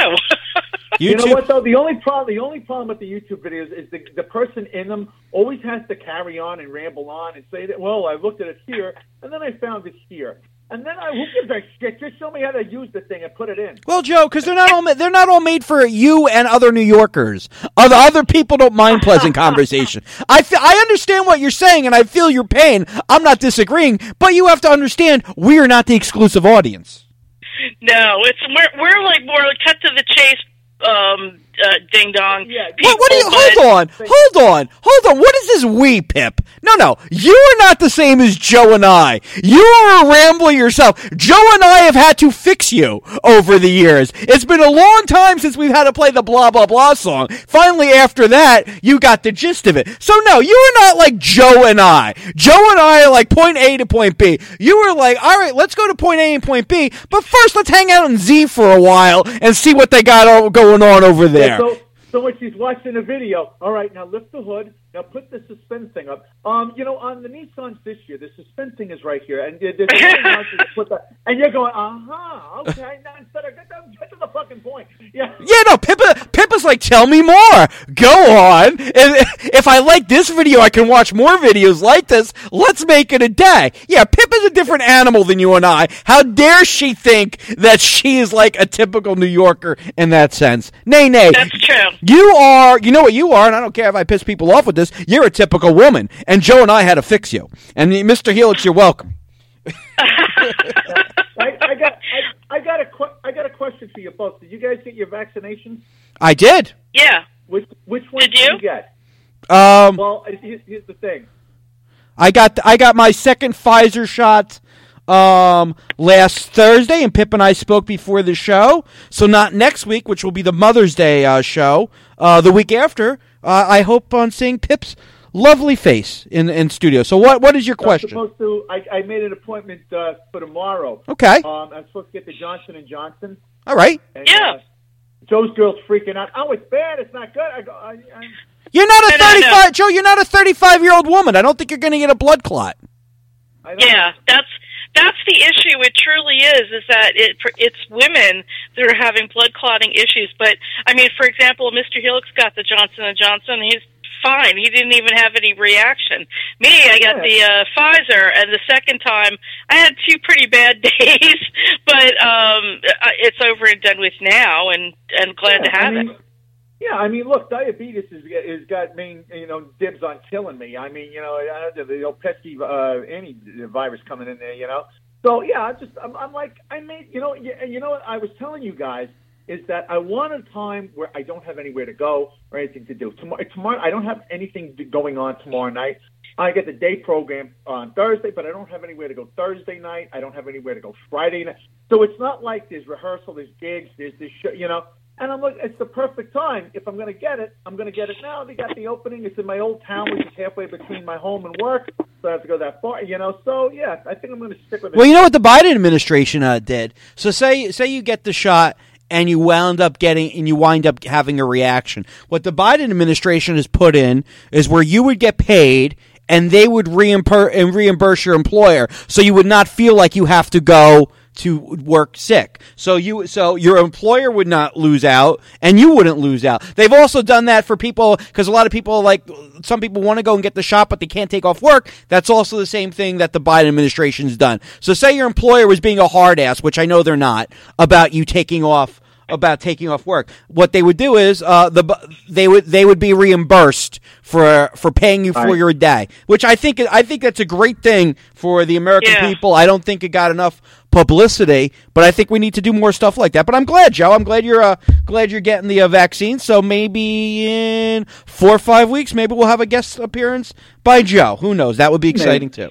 Speaker 6: You know
Speaker 5: YouTube-
Speaker 6: what though? The only problem, the only problem with the YouTube videos is the the person in them always has to carry on and ramble on and say that. Well, I looked at it here, and then I found it here, and then I who gives a shit? Just show me how to use the thing and put it in.
Speaker 5: Well, Joe, because they're not all ma- they're not all made for you and other New Yorkers. Other other people don't mind pleasant conversation. I fe- I understand what you're saying, and I feel your pain. I'm not disagreeing, but you have to understand we're not the exclusive audience.
Speaker 7: No, it's we're we're like more cut to the chase um, uh, ding dong.
Speaker 6: Yeah.
Speaker 5: What, what do you?
Speaker 7: people,
Speaker 5: Hold on, hold on, hold on. What is this we, Pip? No, no. You are not the same as Joe and I. You are a rambler yourself. Joe and I have had to fix you over the years. It's been a long time since we've had to play the blah, blah, blah song. Finally, after that, you got the gist of it. So, no, you are not like Joe and I. Joe and I are like point A to point B. You were like, all right, let's go to point A and point B, but first let's hang out in Z for a while and see what they got all going on over there.
Speaker 6: Yeah, so, so when she's watching the video, all right, now lift the hood. Now put the suspend thing up. Um, you know, on the Nissans this year, the suspend thing is right here, and there's a put that, and you're going, uh huh, okay. Now instead of get to, get to the fucking point. Yeah.
Speaker 5: Yeah, no, Pippa, Pippa's like, tell me more. Go on. If, if I like this video, I can watch more videos like this. Let's make it a day. Yeah, Pippa's a different animal than you and I. How dare she think that she is like a typical New Yorker in that sense? Nay, nay.
Speaker 7: That's true.
Speaker 5: You are, you know what you are, and I don't care if I piss people off with this, you're a typical woman. And Joe and I had to fix you. And Mister Helix, you're welcome.
Speaker 6: I, I got, I, I got a, que- I got a question for you both. Did you guys get your vaccinations?
Speaker 5: I did.
Speaker 7: Yeah.
Speaker 6: Which, which one
Speaker 7: Did
Speaker 6: did
Speaker 7: you?
Speaker 6: you get?
Speaker 5: Um,
Speaker 6: Well, here's, here's the thing.
Speaker 5: I got I got my second Pfizer shot um, last Thursday, and Pip and I spoke before the show. So not next week, which will be the Mother's Day uh, show. Uh, the week after, uh, I hope on seeing Pip's lovely face in in studio. So what what is your question?
Speaker 6: I'm supposed to. I, I made an appointment uh, for tomorrow.
Speaker 5: Okay.
Speaker 6: Um, I'm supposed to get the Johnson and Johnson.
Speaker 5: All right.
Speaker 6: And,
Speaker 7: Yeah.
Speaker 6: Uh, Joe's girl's freaking out. Oh, it's bad. It's not good. I go. I, I,
Speaker 5: You're not a
Speaker 7: No, no, no.
Speaker 5: thirty-five, Joe. You're not a thirty-five-year-old woman. I don't think you're going to get a blood clot.
Speaker 6: I don't
Speaker 7: Yeah, that's that's the issue. It truly is. Is that it? It's women that are having blood clotting issues. But I mean, for example, Mister Helix got the Johnson and Johnson. He's fine. He didn't even have any reaction. Me, I got the uh, Pfizer, and the second time I had two pretty bad days. But um, it's over and done with now, and and glad
Speaker 6: Yeah,
Speaker 7: to have
Speaker 6: I mean,
Speaker 7: it.
Speaker 6: Yeah, I mean, look, diabetes has is got main, you know, dibs on killing me. I mean, you know, I had the old pesky uh, antivirus coming in there, you know. So yeah, I just, I'm, I'm like, I made, you know, and you know what I was telling you guys is that I want a time where I don't have anywhere to go or anything to do. Tomorrow, tomorrow I don't have anything going on tomorrow night. I get the day program on Thursday, but I don't have anywhere to go Thursday night. I don't have anywhere to go Friday night. So it's not like there's rehearsal, there's gigs, there's this show, you know. And I'm like, it's the perfect time. If I'm going to get it, I'm going to get it now. They got the opening. It's in my old town, which is halfway between my home and work. So I have to go that far, you know. So, yeah, I think I'm going to stick with it.
Speaker 5: Well, you know what the Biden administration uh, did? So say say you get the shot and you wound up getting and you wind up having a reaction. What the Biden administration has put in is where you would get paid and they would reimburse, and reimburse your employer, so you would not feel like you have to go to work sick. So you, so your employer would not lose out, and you wouldn't lose out. They've also done that for people, because a lot of people, like, some people want to go and get the shot, but they can't take off work. That's also the same thing that the Biden administration's done. So say your employer was being a hard ass, which I know they're not, about you taking off about taking off work. What they would do is uh, the they would they would be reimbursed for for paying you for
Speaker 6: Right.
Speaker 5: your day, which I think I think that's a great thing for the American
Speaker 7: Yeah.
Speaker 5: people. I don't think it got enough publicity, but I think we need to do more stuff like that. But I'm glad, Joe. I'm glad you're uh, glad you're getting the uh, vaccine. So maybe in four or five weeks, maybe we'll have a guest appearance by Joe. Who knows? That would be exciting too.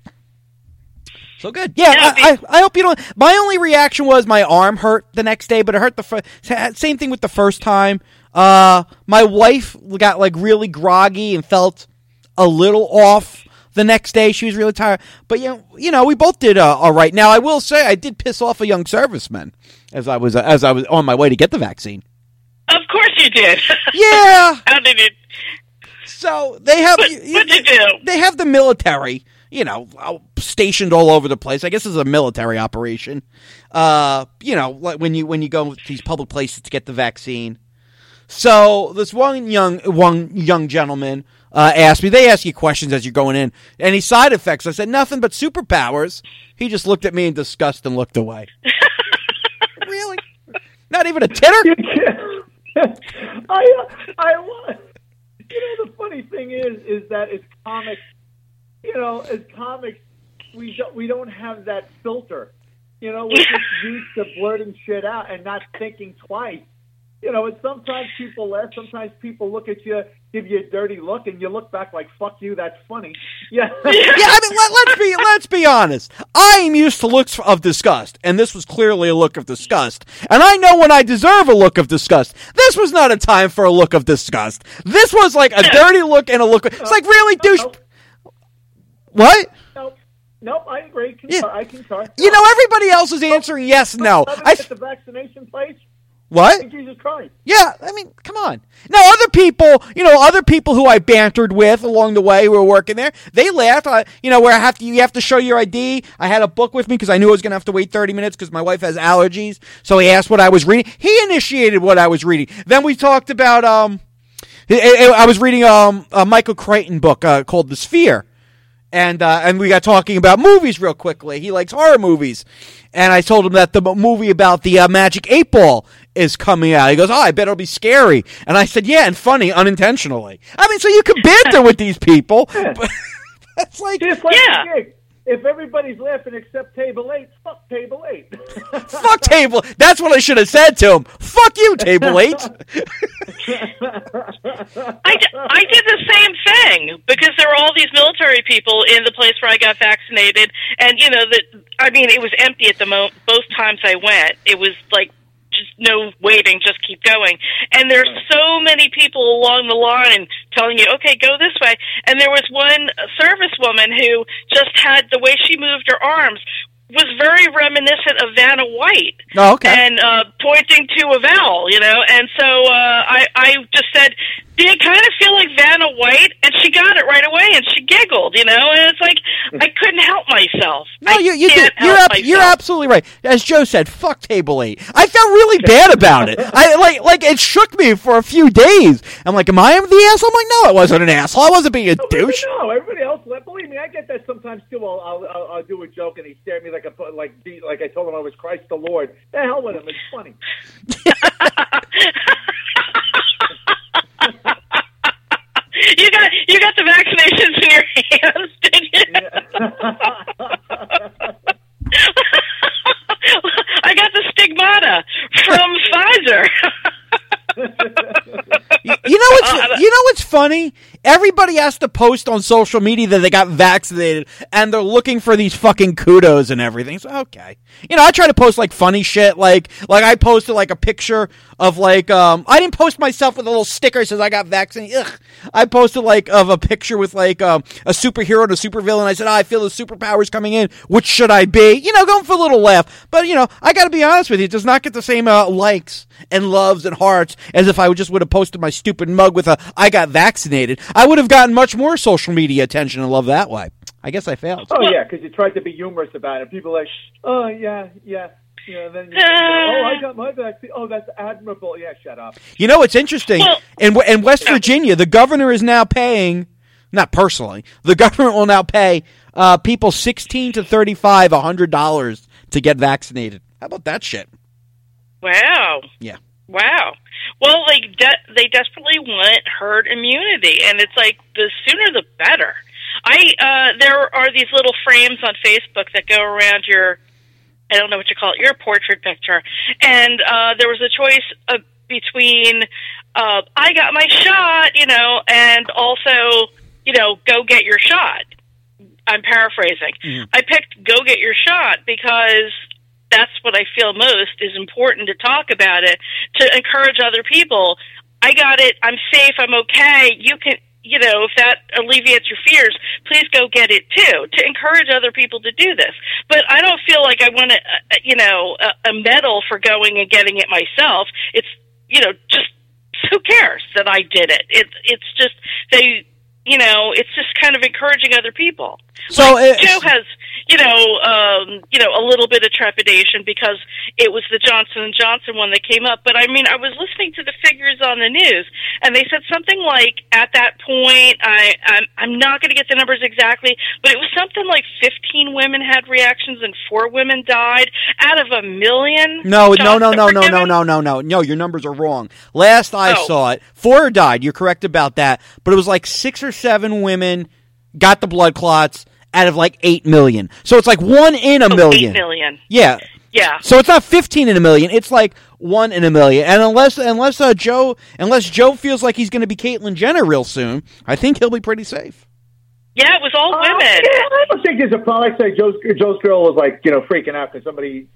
Speaker 5: So good. Yeah,
Speaker 7: Yeah,
Speaker 5: I, I, I hope you don't. My only reaction was my arm hurt the next day, but it hurt the fir- same thing with the first time. Uh, my wife got like really groggy and felt a little off the next day. She was really tired, but you know, you know, we both did uh, all right. Now, I will say, I did piss off a young serviceman as I was uh, as I was on my way to get the vaccine.
Speaker 7: Of course you did.
Speaker 5: Yeah.
Speaker 7: How did it?
Speaker 5: So they have
Speaker 7: What- what'd you do?
Speaker 5: They have the military, you know, stationed all over the place. I guess it's a military operation. Uh, you know, like when you when you go to these public places to get the vaccine. So this one young one young gentleman uh, asked me. They ask you questions as you're going in. Any side effects? I said nothing but superpowers. He just looked at me in disgust and looked away. Really? Not even a titter?
Speaker 6: I, uh, I want. You know, the funny thing is, is that as comics, you know, as comics, we don't we don't have that filter. You know, we're just used to blurting shit out and not thinking twice. You know, and sometimes people laugh. Sometimes people look at you, give you a dirty look, and you look back like, "Fuck you, that's funny." Yeah.
Speaker 5: Yeah, I mean, let, let's be let's be honest. I am used to looks of disgust, and this was clearly a look of disgust. And I know when I deserve a look of disgust. This was not a time for a look of disgust. This was like a dirty look and a look. It's like, really, douche.
Speaker 6: Nope.
Speaker 5: What?
Speaker 6: Nope. Nope. I agree. Concur.
Speaker 5: Yeah.
Speaker 6: I concur.
Speaker 5: You know, everybody else is answering yes, no. I
Speaker 6: at the vaccination place.
Speaker 5: What?
Speaker 6: Jesus Christ.
Speaker 5: Yeah, I mean, come on. Now, other people, you know, other people who I bantered with along the way who were working there, they laughed. I, you know, where I have to, you have to show your I D. I had a book with me because I knew I was going to have to wait thirty minutes because my wife has allergies. So he asked what I was reading. He initiated what I was reading. Then we talked about, um, I was reading um, a Michael Crichton book uh, called The Sphere. And uh, and we got talking about movies real quickly. He likes horror movies. And I told him that the movie about the uh, Magic eight Ball is coming out. He goes, oh, I bet it'll be scary. And I said, yeah, and funny, unintentionally. I mean, so you can banter with these people.
Speaker 6: Yeah.
Speaker 5: But it's like,
Speaker 6: Just like
Speaker 7: Yeah.
Speaker 6: the gig. If everybody's laughing except table eight, fuck table eight.
Speaker 5: fuck table. That's what I should have said to him. Fuck you, table eight.
Speaker 7: I, d- I did the same thing because there were all these military people in the place where I got vaccinated, and you know that I mean it was empty at the mo- both times I went. It was like just no waiting, just keep going. And there's so many people along the line telling you, okay, go this way. And there was one servicewoman who just had the way she moved her arms was very reminiscent of Vanna White.
Speaker 5: Oh, okay.
Speaker 7: And uh, pointing to a vowel, you know. And so uh, I, I just said, do you kind of feel like Vanna White? And she got it right away, and she giggled, you know. And it's like, I couldn't help myself.
Speaker 5: No,
Speaker 7: I
Speaker 5: you, you
Speaker 7: can't
Speaker 5: did. You're,
Speaker 7: help
Speaker 5: ab- you're
Speaker 7: myself.
Speaker 5: absolutely right. As Joe said, fuck table eight. I felt really bad about it. I like, like it shook me for a few days. I'm like, am I the asshole? I'm like, no, I wasn't an asshole. I wasn't being a
Speaker 6: No,
Speaker 5: douche.
Speaker 6: No, everybody else. Believe me, I get that sometimes too. I'll, I'll, I'll, I'll do a joke, and he stare at me like a like like I told him I was Christ the Lord. The hell with him. It's funny.
Speaker 7: You got you got the vaccinations in your hands, didn't you? I got the stigmata from Pfizer.
Speaker 5: You, you know what's you know what's funny? Everybody has to post on social media that they got vaccinated, and they're looking for these fucking kudos and everything. So okay, you know, I try to post like funny shit, like like I posted like a picture of like um I didn't post myself with a little sticker that says I got vaccinated. Ugh. I posted like of a picture with like um a superhero and a supervillain. I said, oh, I feel the superpowers coming in. Which should I be? You know, going for a little laugh. But you know, I got to be honest with you, it does not get the same uh, likes and loves and hearts as if I would just would have posted my stupid mug with a I got vaccinated. I would have gotten much more social media attention and love that way. I guess I failed.
Speaker 6: Oh yeah, because you tried to be humorous about it. People are like, oh yeah, yeah. You know, then you, oh, I got my vaccine. Oh, that's admirable. Yeah, shut up.
Speaker 5: You know, it's interesting.
Speaker 7: Well,
Speaker 5: in in West Virginia, the governor is now paying, not personally, the government will now pay uh, people sixteen to thirty-five, one hundred dollars to get vaccinated. How about that shit?
Speaker 7: Wow.
Speaker 5: Yeah.
Speaker 7: Wow. Well, they de- they desperately want herd immunity, and it's like the sooner the better. I uh, there are these little frames on Facebook that go around your, I don't know what you call it, your portrait picture, and uh, there was a choice of, between uh, I got my shot, you know, and also, you know, go get your shot. I'm paraphrasing. Mm-hmm. I picked go get your shot because that's what I feel most is important to talk about it, to encourage other people. I got it. I'm safe. I'm okay. You can, you know, if that alleviates your fears, please go get it too, to encourage other people to do this. But I don't feel like I want to, uh, you know, a, a medal for going and getting it myself. It's, you know, just who cares that I did it? It it's just, they, you know, it's just kind of encouraging other people.
Speaker 5: So
Speaker 7: like Joe has, you know, um, you know, a little bit of trepidation because it was the Johnson and Johnson one that came up. But I mean, I was listening to the figures on the news, and they said something like at that point, I, I'm, I'm not going to get the numbers exactly, but it was something like fifteen women had reactions and four women died out of a million.
Speaker 5: No, no, no,
Speaker 7: shots
Speaker 5: no,
Speaker 7: that
Speaker 5: no,
Speaker 7: were
Speaker 5: no,
Speaker 7: given?
Speaker 5: no, no, no, no. Your numbers are wrong. Last I
Speaker 7: Oh.
Speaker 5: saw it, four died. You're correct about that. But it was like six or seven women got the blood clots out of like eight million. So it's like one in a
Speaker 7: Oh,
Speaker 5: million.
Speaker 7: Eight million.
Speaker 5: Yeah.
Speaker 7: Yeah.
Speaker 5: So it's not fifteen in a million. It's like one in a million. And unless unless uh, Joe unless Joe feels like he's going to be Caitlyn Jenner real soon, I think he'll be pretty safe.
Speaker 7: Yeah, it was all
Speaker 6: Uh,
Speaker 7: women.
Speaker 6: yeah, I don't think there's a problem. Like I say, Joe's, Joe's girl was like, you know, freaking out because somebody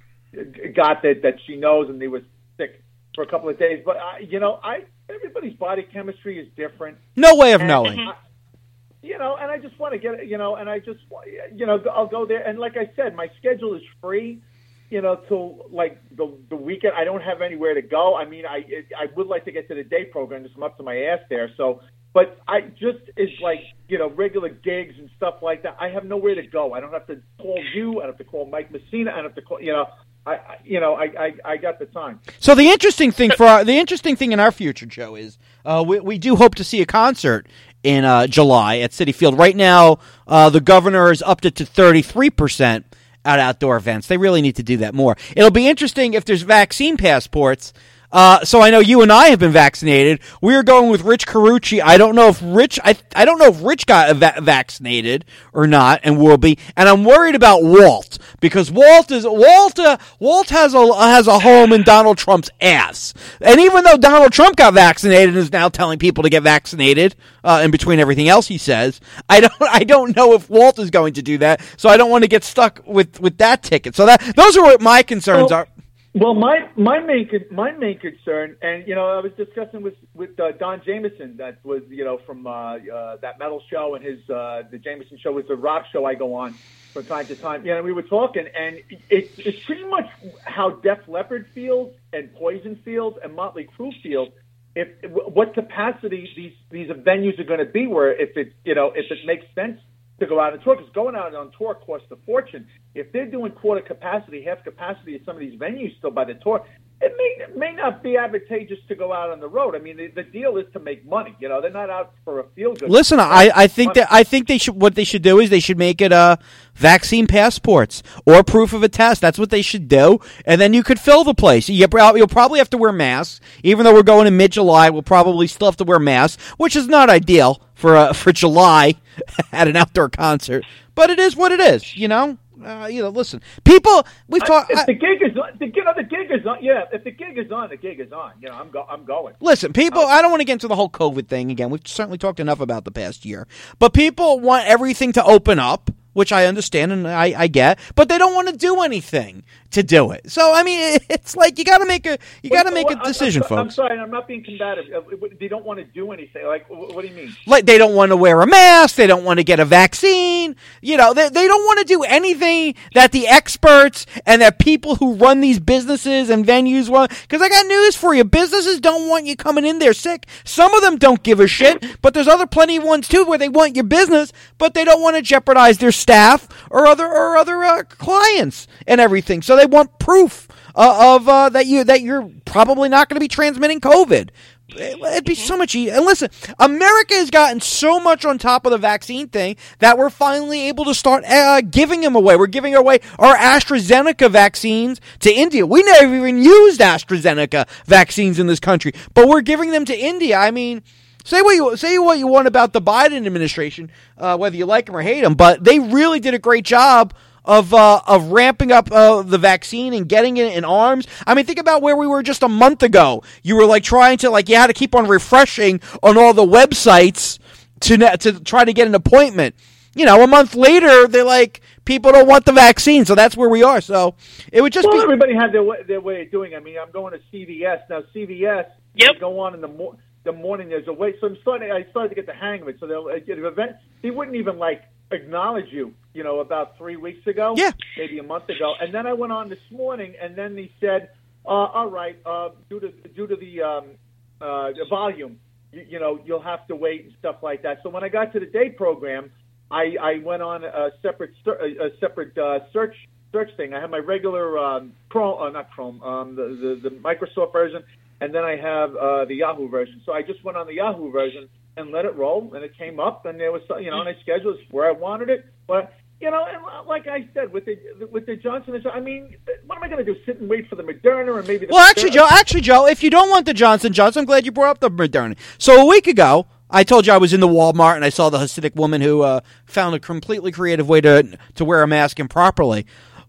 Speaker 6: got that that she knows and he was sick for a couple of days. But, uh, you know, I everybody's body chemistry is different.
Speaker 5: No way of
Speaker 6: And,
Speaker 5: knowing.
Speaker 6: I, you know, and I just want to get, you know, and I just, you know, I'll go there. And like I said, my schedule is free, you know, till like the the weekend. I don't have anywhere to go. I mean, I I would like to get to the day program, just I'm up to my ass there. So, but I just, it's like, you know, regular gigs and stuff like that. I have nowhere to go. I don't have to call you. I don't have to call Mike Messina. I don't have to call, you know, I, I you know, I, I, I got the time.
Speaker 5: So the interesting thing for our, the interesting thing in our future, Joe, is uh, we we do hope to see a concert in uh, July at Citi Field. Right now, uh, the governor is upped it to thirty-three percent at outdoor events. They really need to do that more. It'll be interesting if there's vaccine passports. Uh, so I know you and I have been vaccinated. We are going with Rich Carucci. I don't know if Rich, I, I don't know if Rich got va- vaccinated or not and will be. And I'm worried about Walt because Walt is, Walt, uh, Walt has a, has a home in Donald Trump's ass. And even though Donald Trump got vaccinated and is now telling people to get vaccinated, uh, in between everything else he says, I don't, I don't know if Walt is going to do that. So I don't want to get stuck with, with that ticket. So that, those are what my concerns
Speaker 6: Well,
Speaker 5: are.
Speaker 6: Well, my my main con- my main concern, and you know, I was discussing with with uh, Don Jameson, that was you know from uh, uh, that metal show, and his uh, the Jameson show was the rock show I go on from time to time. You know, we were talking, and it's it's pretty much how Def Leppard feels, and Poison feels, and Motley Crue feels. If what capacity these these venues are going to be, where if it you know if it makes sense to go out on tour, because going out on tour costs a fortune. If they're doing quarter capacity, half capacity at some of these venues still by the tour, it may it may not be advantageous to go out on the road. I mean, the, the deal is to make money. You know, they're not out for a feel good.
Speaker 5: Listen, I, I think that I think they should. What they should do is they should make it uh, vaccine passports or proof of a test. That's what they should do, and then you could fill the place. You, you'll probably have to wear masks, even though we're going in mid July. We'll probably still have to wear masks, which is not ideal for uh, for July at an outdoor concert. But it is what it is, you know. Uh, you know, listen, people. We've talked.
Speaker 6: If the gig is on, the, you know, the gig is on. Yeah, if the gig is on, the gig is on. You know, I'm go, I'm going.
Speaker 5: Listen, people. I don't want to get into the whole COVID thing again. We've certainly talked enough about the past year, but people want everything to open up, which I understand and I, I get, but they don't want to do anything to do it. So I mean, it's like you got to make a you got to make a decision,
Speaker 6: I'm,
Speaker 5: folks.
Speaker 6: I'm sorry, I'm not being combative. They don't want to do anything. Like, what do you mean?
Speaker 5: Like they don't want to wear a mask, they don't want to get a vaccine. You know, they they don't want to do anything that the experts and that people who run these businesses and venues want. Because I got news for you: businesses don't want you coming in there sick. Some of them don't give a shit, but there's other plenty of ones too where they want your business, but they don't want to jeopardize their staff or other or other uh, clients and everything. So they want proof uh, of uh, that you that you're probably not going to be transmitting COVID. It'd be so much easier. And listen, America has gotten so much on top of the vaccine thing that we're finally able to start uh, giving them away. We're giving away our AstraZeneca vaccines to India. We never even used AstraZeneca vaccines in this country, but we're giving them to India. I mean, say what you say what you want about the Biden administration, uh, whether you like them or hate them, but they really did a great job of uh, of ramping up uh, the vaccine and getting it in arms. I mean, think about where we were just a month ago. You were like trying to like you had to keep on refreshing on all the websites to to try to get an appointment. You know, a month later, they're like, people don't want the vaccine, so that's where we are. So it would just
Speaker 6: well,
Speaker 5: be.
Speaker 6: Everybody had their way, their way of doing it. I mean, I'm going to C V S now. C V S,
Speaker 7: yep.
Speaker 6: They go on in the morning. The morning there's a wait, so I'm starting. I started to get the hang of it. So they'll uh, get an event. They wouldn't even like acknowledge you, you know, about three weeks ago,
Speaker 5: yeah,
Speaker 6: maybe a month ago, and then I went on this morning, and then they said, uh, "All right, uh, due to due to the, um, uh, the volume, you, you know, you'll have to wait and stuff like that." So when I got to the day program, I, I went on a separate a separate uh, search search thing. I have my regular um, Chrome, uh, not Chrome, um, the, the the Microsoft version. And then I have uh, the Yahoo version. So I just went on the Yahoo version and let it roll, and it came up, and there was, you know, and I scheduled it where I wanted it. But, you know, and like I said, with the with the Johnson and Johnson, I mean, what am I going to do? Sit and wait for the Moderna or maybe the
Speaker 5: Well, actually, Joe, actually, Joe, if you don't want the Johnson Johnson, I'm glad you brought up the Moderna. So a week ago, I told you I was in the Walmart, and I saw the Hasidic woman who uh, found a completely creative way to to wear a mask improperly.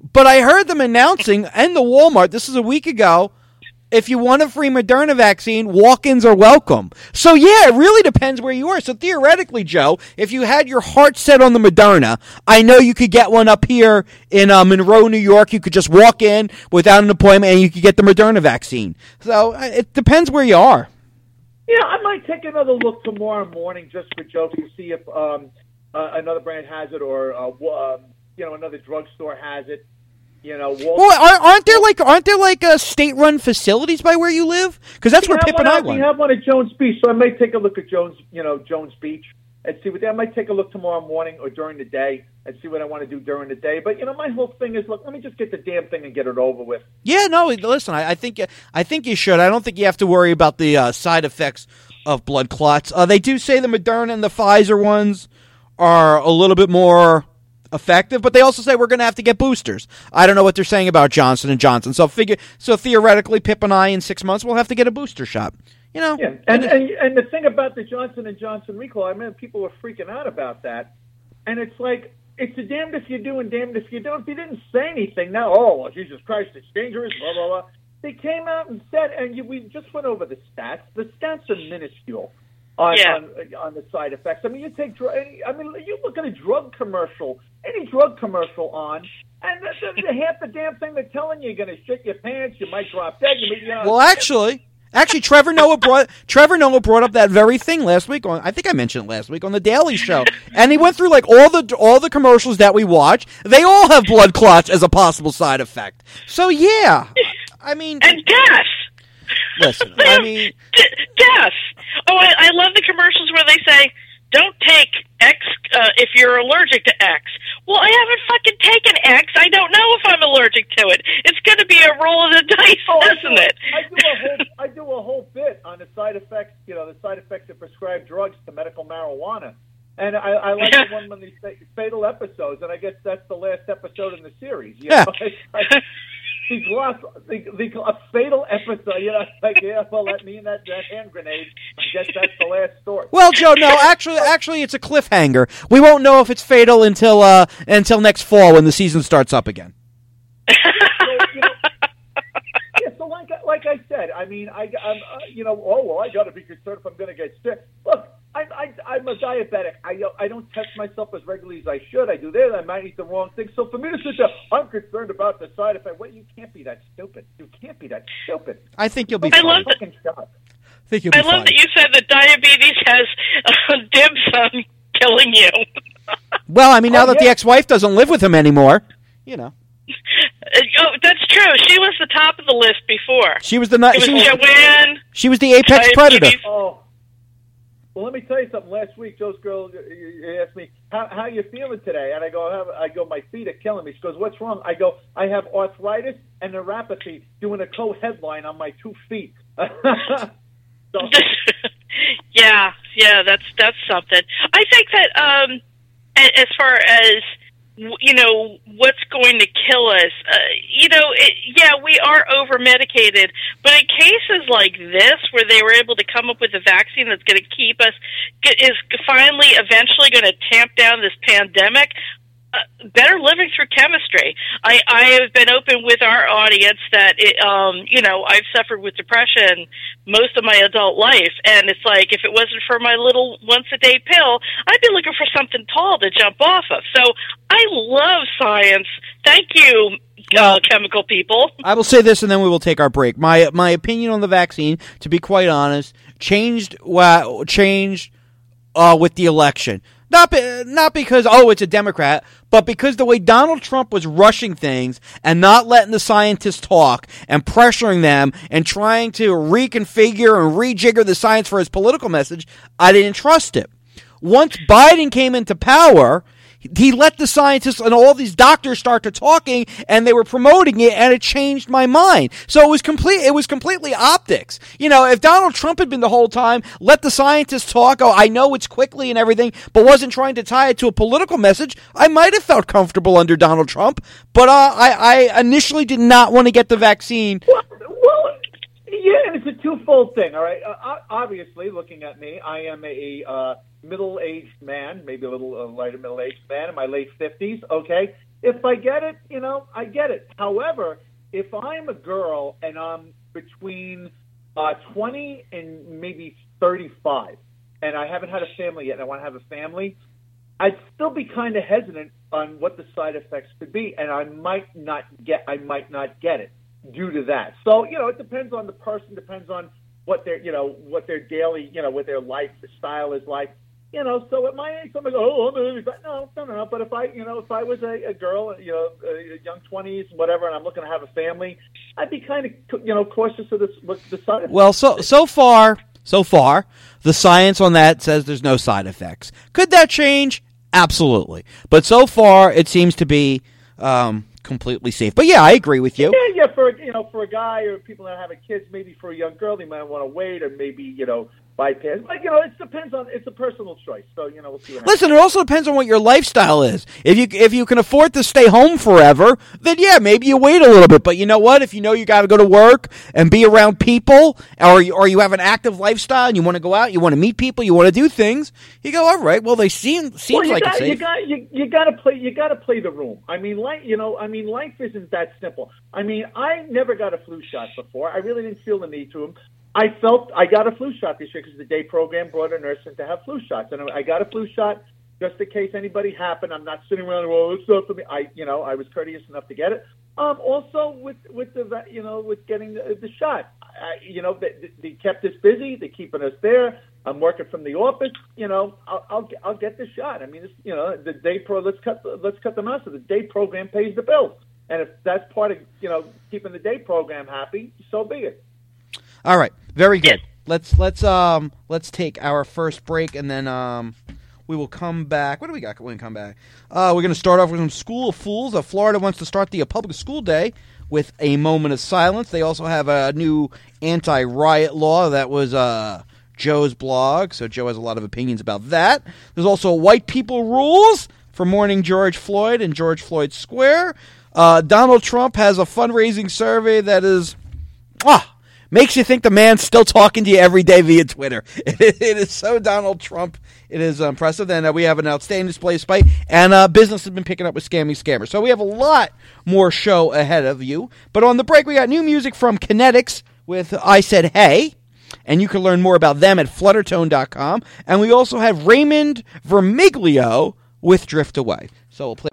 Speaker 5: But I heard them announcing in the Walmart, this is a week ago, if you want a free Moderna vaccine, walk-ins are welcome. So, yeah, it really depends where you are. So, theoretically, Joe, if you had your heart set on the Moderna, I know you could get one up here in uh, Monroe, New York. You could just walk in without an appointment, and you could get the Moderna vaccine. So, it depends where you are.
Speaker 6: Yeah, I might take another look tomorrow morning just for jokes to see if um, uh, another brand has it or, uh, um, you know, another drugstore has it. You know, Walter,
Speaker 5: well, aren't there like aren't there like uh, state-run facilities by where you live? Because that's where Pip and I went.
Speaker 6: We have one at Jones Beach, so I may take a look at Jones, you know, Jones Beach, and see what they, I might take a look tomorrow morning or during the day and see what I want to do during the day. But you know, my whole thing is, look, let me just get the damn thing and get it over with.
Speaker 5: Yeah, no, listen, I, I think I think you should. I don't think you have to worry about the uh, side effects of blood clots. Uh, they do say the Moderna and the Pfizer ones are a little bit more effective, but they also say we're going to have to get boosters. I don't know what they're saying about Johnson and Johnson. So figure, so theoretically, Pip and I in six months will have to get a booster shot. You know,
Speaker 6: yeah. And and and the thing about the Johnson and Johnson recall, I mean, people were freaking out about that, and it's like it's a damned if you do and damned if you don't. If you didn't say anything, now, oh well, Jesus Christ, it's dangerous, blah blah blah. They came out and said, and you, we just went over the stats. The stats are minuscule on,
Speaker 7: yeah.
Speaker 6: on on the side effects. I mean, you take dr- I mean, you look at a drug commercial, any drug commercial on, and the, the, half the damn thing they're telling you, you're going to shit your pants, you might drop dead. You, you know,
Speaker 5: well, actually, actually, Trevor Noah brought Trevor Noah brought up that very thing last week on. I think I mentioned it last week on the Daily Show, and he went through like all the all the commercials that we watch. They all have blood clots as a possible side effect. So yeah, I mean,
Speaker 7: and death.
Speaker 5: Listen, I mean,
Speaker 7: D- death. Oh, I, I love the commercials where they say, "Don't take X uh, if you're allergic to X." Well, I haven't fucking taken X. I don't know if I'm allergic to it. It's going to be a roll of the dice,
Speaker 6: oh,
Speaker 7: isn't
Speaker 6: I do,
Speaker 7: it?
Speaker 6: I do a whole I do a whole bit on the side effects. You know, the side effects of prescribed drugs to medical marijuana. And I, I like the one when they say fatal episodes, and I guess that's the last episode in the series. You
Speaker 5: Yeah.
Speaker 6: know? It's like, the gloss, the, the a fatal episode. You know, it's like, yeah, well, that mean that, that hand grenade. I guess that's the last story.
Speaker 5: well, Joe, no, actually, actually, it's a cliffhanger. We won't know if it's fatal until uh, until next fall when the season starts up again.
Speaker 6: So, you know, yeah, so like like I said, I mean, I, I'm, uh, you know, oh well, I got to be concerned if I'm going to get sick. Look, I, I, I'm a diabetic. I, I don't test myself as regularly as I should. I do this. I might eat the wrong thing. So for me to sit there, I'm concerned about the side effect. Well, you can't be that stupid. You can't be that stupid.
Speaker 5: I think you'll be
Speaker 7: I
Speaker 5: fine.
Speaker 7: love that-
Speaker 6: Fucking shot.
Speaker 5: I think you'll be
Speaker 7: I love
Speaker 5: fine.
Speaker 7: that you said that diabetes has uh, dibs on killing you.
Speaker 5: Well, I mean, now
Speaker 6: Oh,
Speaker 5: that the
Speaker 6: yeah.
Speaker 5: ex-wife doesn't live with him anymore, you know,
Speaker 7: Uh, oh, that's true. She was the top of the list before.
Speaker 5: she was the ni-
Speaker 7: It was
Speaker 5: she was,
Speaker 7: Joanne.
Speaker 5: she was the apex
Speaker 7: Diabetes.
Speaker 5: predator.
Speaker 6: Oh. Well, let me tell you something. Last week, Joe's girl uh, asked me, how, how you feeling today? And I go, "How-" I go, my feet are killing me. She goes, what's wrong? I go, I have arthritis and neuropathy doing a co-headline on my two feet. So,
Speaker 7: yeah, yeah, that's that's something. I think that um, a- as far as w- you know, what's going to kill us, uh, you know, it, yeah, we are over medicated, but in cases like this, where they were able to come up with a vaccine that's going to keep us, is finally eventually going to tamp down this pandemic. Uh, better living through chemistry. I, I have been open with our audience that, it, um, you know, I've suffered with depression most of my adult life, and it's like, if it wasn't for my little once-a-day pill, I'd be looking for something tall to jump off of. So I love science. Thank you, uh, chemical people.
Speaker 5: I will say this, and then we will take our break. My my opinion on the vaccine, to be quite honest, changed. Wow, changed uh, with the election. Not be, not because, oh, it's a Democrat, but because the way Donald Trump was rushing things and not letting the scientists talk and pressuring them and trying to reconfigure and rejigger the science for his political message, I didn't trust it. Once Biden came into power, he let the scientists and all these doctors start to talking, and they were promoting it, and it changed my mind. So it was complete. It was completely optics. You know, if Donald Trump had been the whole time, let the scientists talk. Oh, I know it's quickly and everything, but wasn't trying to tie it to a political message, I might have felt comfortable under Donald Trump. But uh, I, I initially did not want to get the vaccine.
Speaker 6: well, well, yeah, and it's a twofold thing, all right? Uh, obviously, looking at me, I am a uh, middle-aged man, maybe a little uh, lighter middle-aged man in my late fifties, okay? if I get it, you know, I get it. However, if I'm a girl and I'm between uh, twenty and maybe thirty-five, and I haven't had a family yet, and I want to have a family, I'd still be kind of hesitant on what the side effects could be, and I might not get, I might not get it due to that. So, you know, it depends on the person, depends on what their, you know, what their daily, you know, what their lifestyle is like. You know, so at my age, somebody goes, oh, no, no, no, no. But if I, you know, if I was a, a girl, you know, a young twenties, whatever, and I'm looking to have a family, I'd be kind of, you know, cautious of this, the side effects.
Speaker 5: Well, so so far, so far, the science on that says there's no side effects. Could that change? Absolutely. But so far, it seems to be um, completely safe. But yeah, I agree with you.
Speaker 6: Yeah, yeah. For you know, for a guy or people that have a kids, maybe for a young girl, they might want to wait, or maybe you know. bypass. Like, you know, it depends on, it's a personal choice. So, you know, we'll see what happens.
Speaker 5: Listen, it also depends on what your lifestyle is. If you if you can afford to stay home forever, then yeah, maybe you wait a little bit. But you know what? If you know you got to go to work and be around people, or you, or you have an active lifestyle and you want to go out, you want to meet people, you want to do things, you go, all right, well, they seem seems
Speaker 6: well, you
Speaker 5: like
Speaker 6: got,
Speaker 5: it's safe.
Speaker 6: You got you, you got to play you got to play the room. I mean, life, you know, I mean, life isn't that simple. I mean, I never got a flu shot before. I really didn't feel the need to them. I felt I got a flu shot this year because the day program brought a nurse in to have flu shots, and I got a flu shot just in case anybody happened. I'm not sitting around, well, it's not for me. I, you know, I was courteous enough to get it. Um, also with with the, you know, with getting the, the shot, I, you know, they, they kept us busy. They're keeping us there. I'm working from the office. You know, I'll I'll, I'll get the shot. I mean, it's, you know, the day pro. Let's cut the, let's cut them out so the day program pays the bills. And if that's part of, you know, keeping the day program happy, so be it.
Speaker 5: All right, very good. Let's let's um let's take our first break, and then um we will come back. What do we got when we come back? Uh, we're going to start off with some School of Fools. Uh, Florida wants to start the uh, public school day with a moment of silence. They also have a new anti-riot law that was uh Joe's blog, so Joe has a lot of opinions about that. There's also white people rules for mourning George Floyd in George Floyd Square. Uh, Donald Trump has a fundraising survey that is ah. makes you think the man's still talking to you every day via Twitter. It, it is so Donald Trump. It is impressive. Then uh, we have an outstanding display of spite, and uh, business has been picking up with Scammy Scammer. So we have a lot more show ahead of you. But on the break, we got new music from Kinetics with I Said Hey, and you can learn more about them at fluttertone dot com. And we also have Raymond Vermiglio with Drift Away. So we'll play.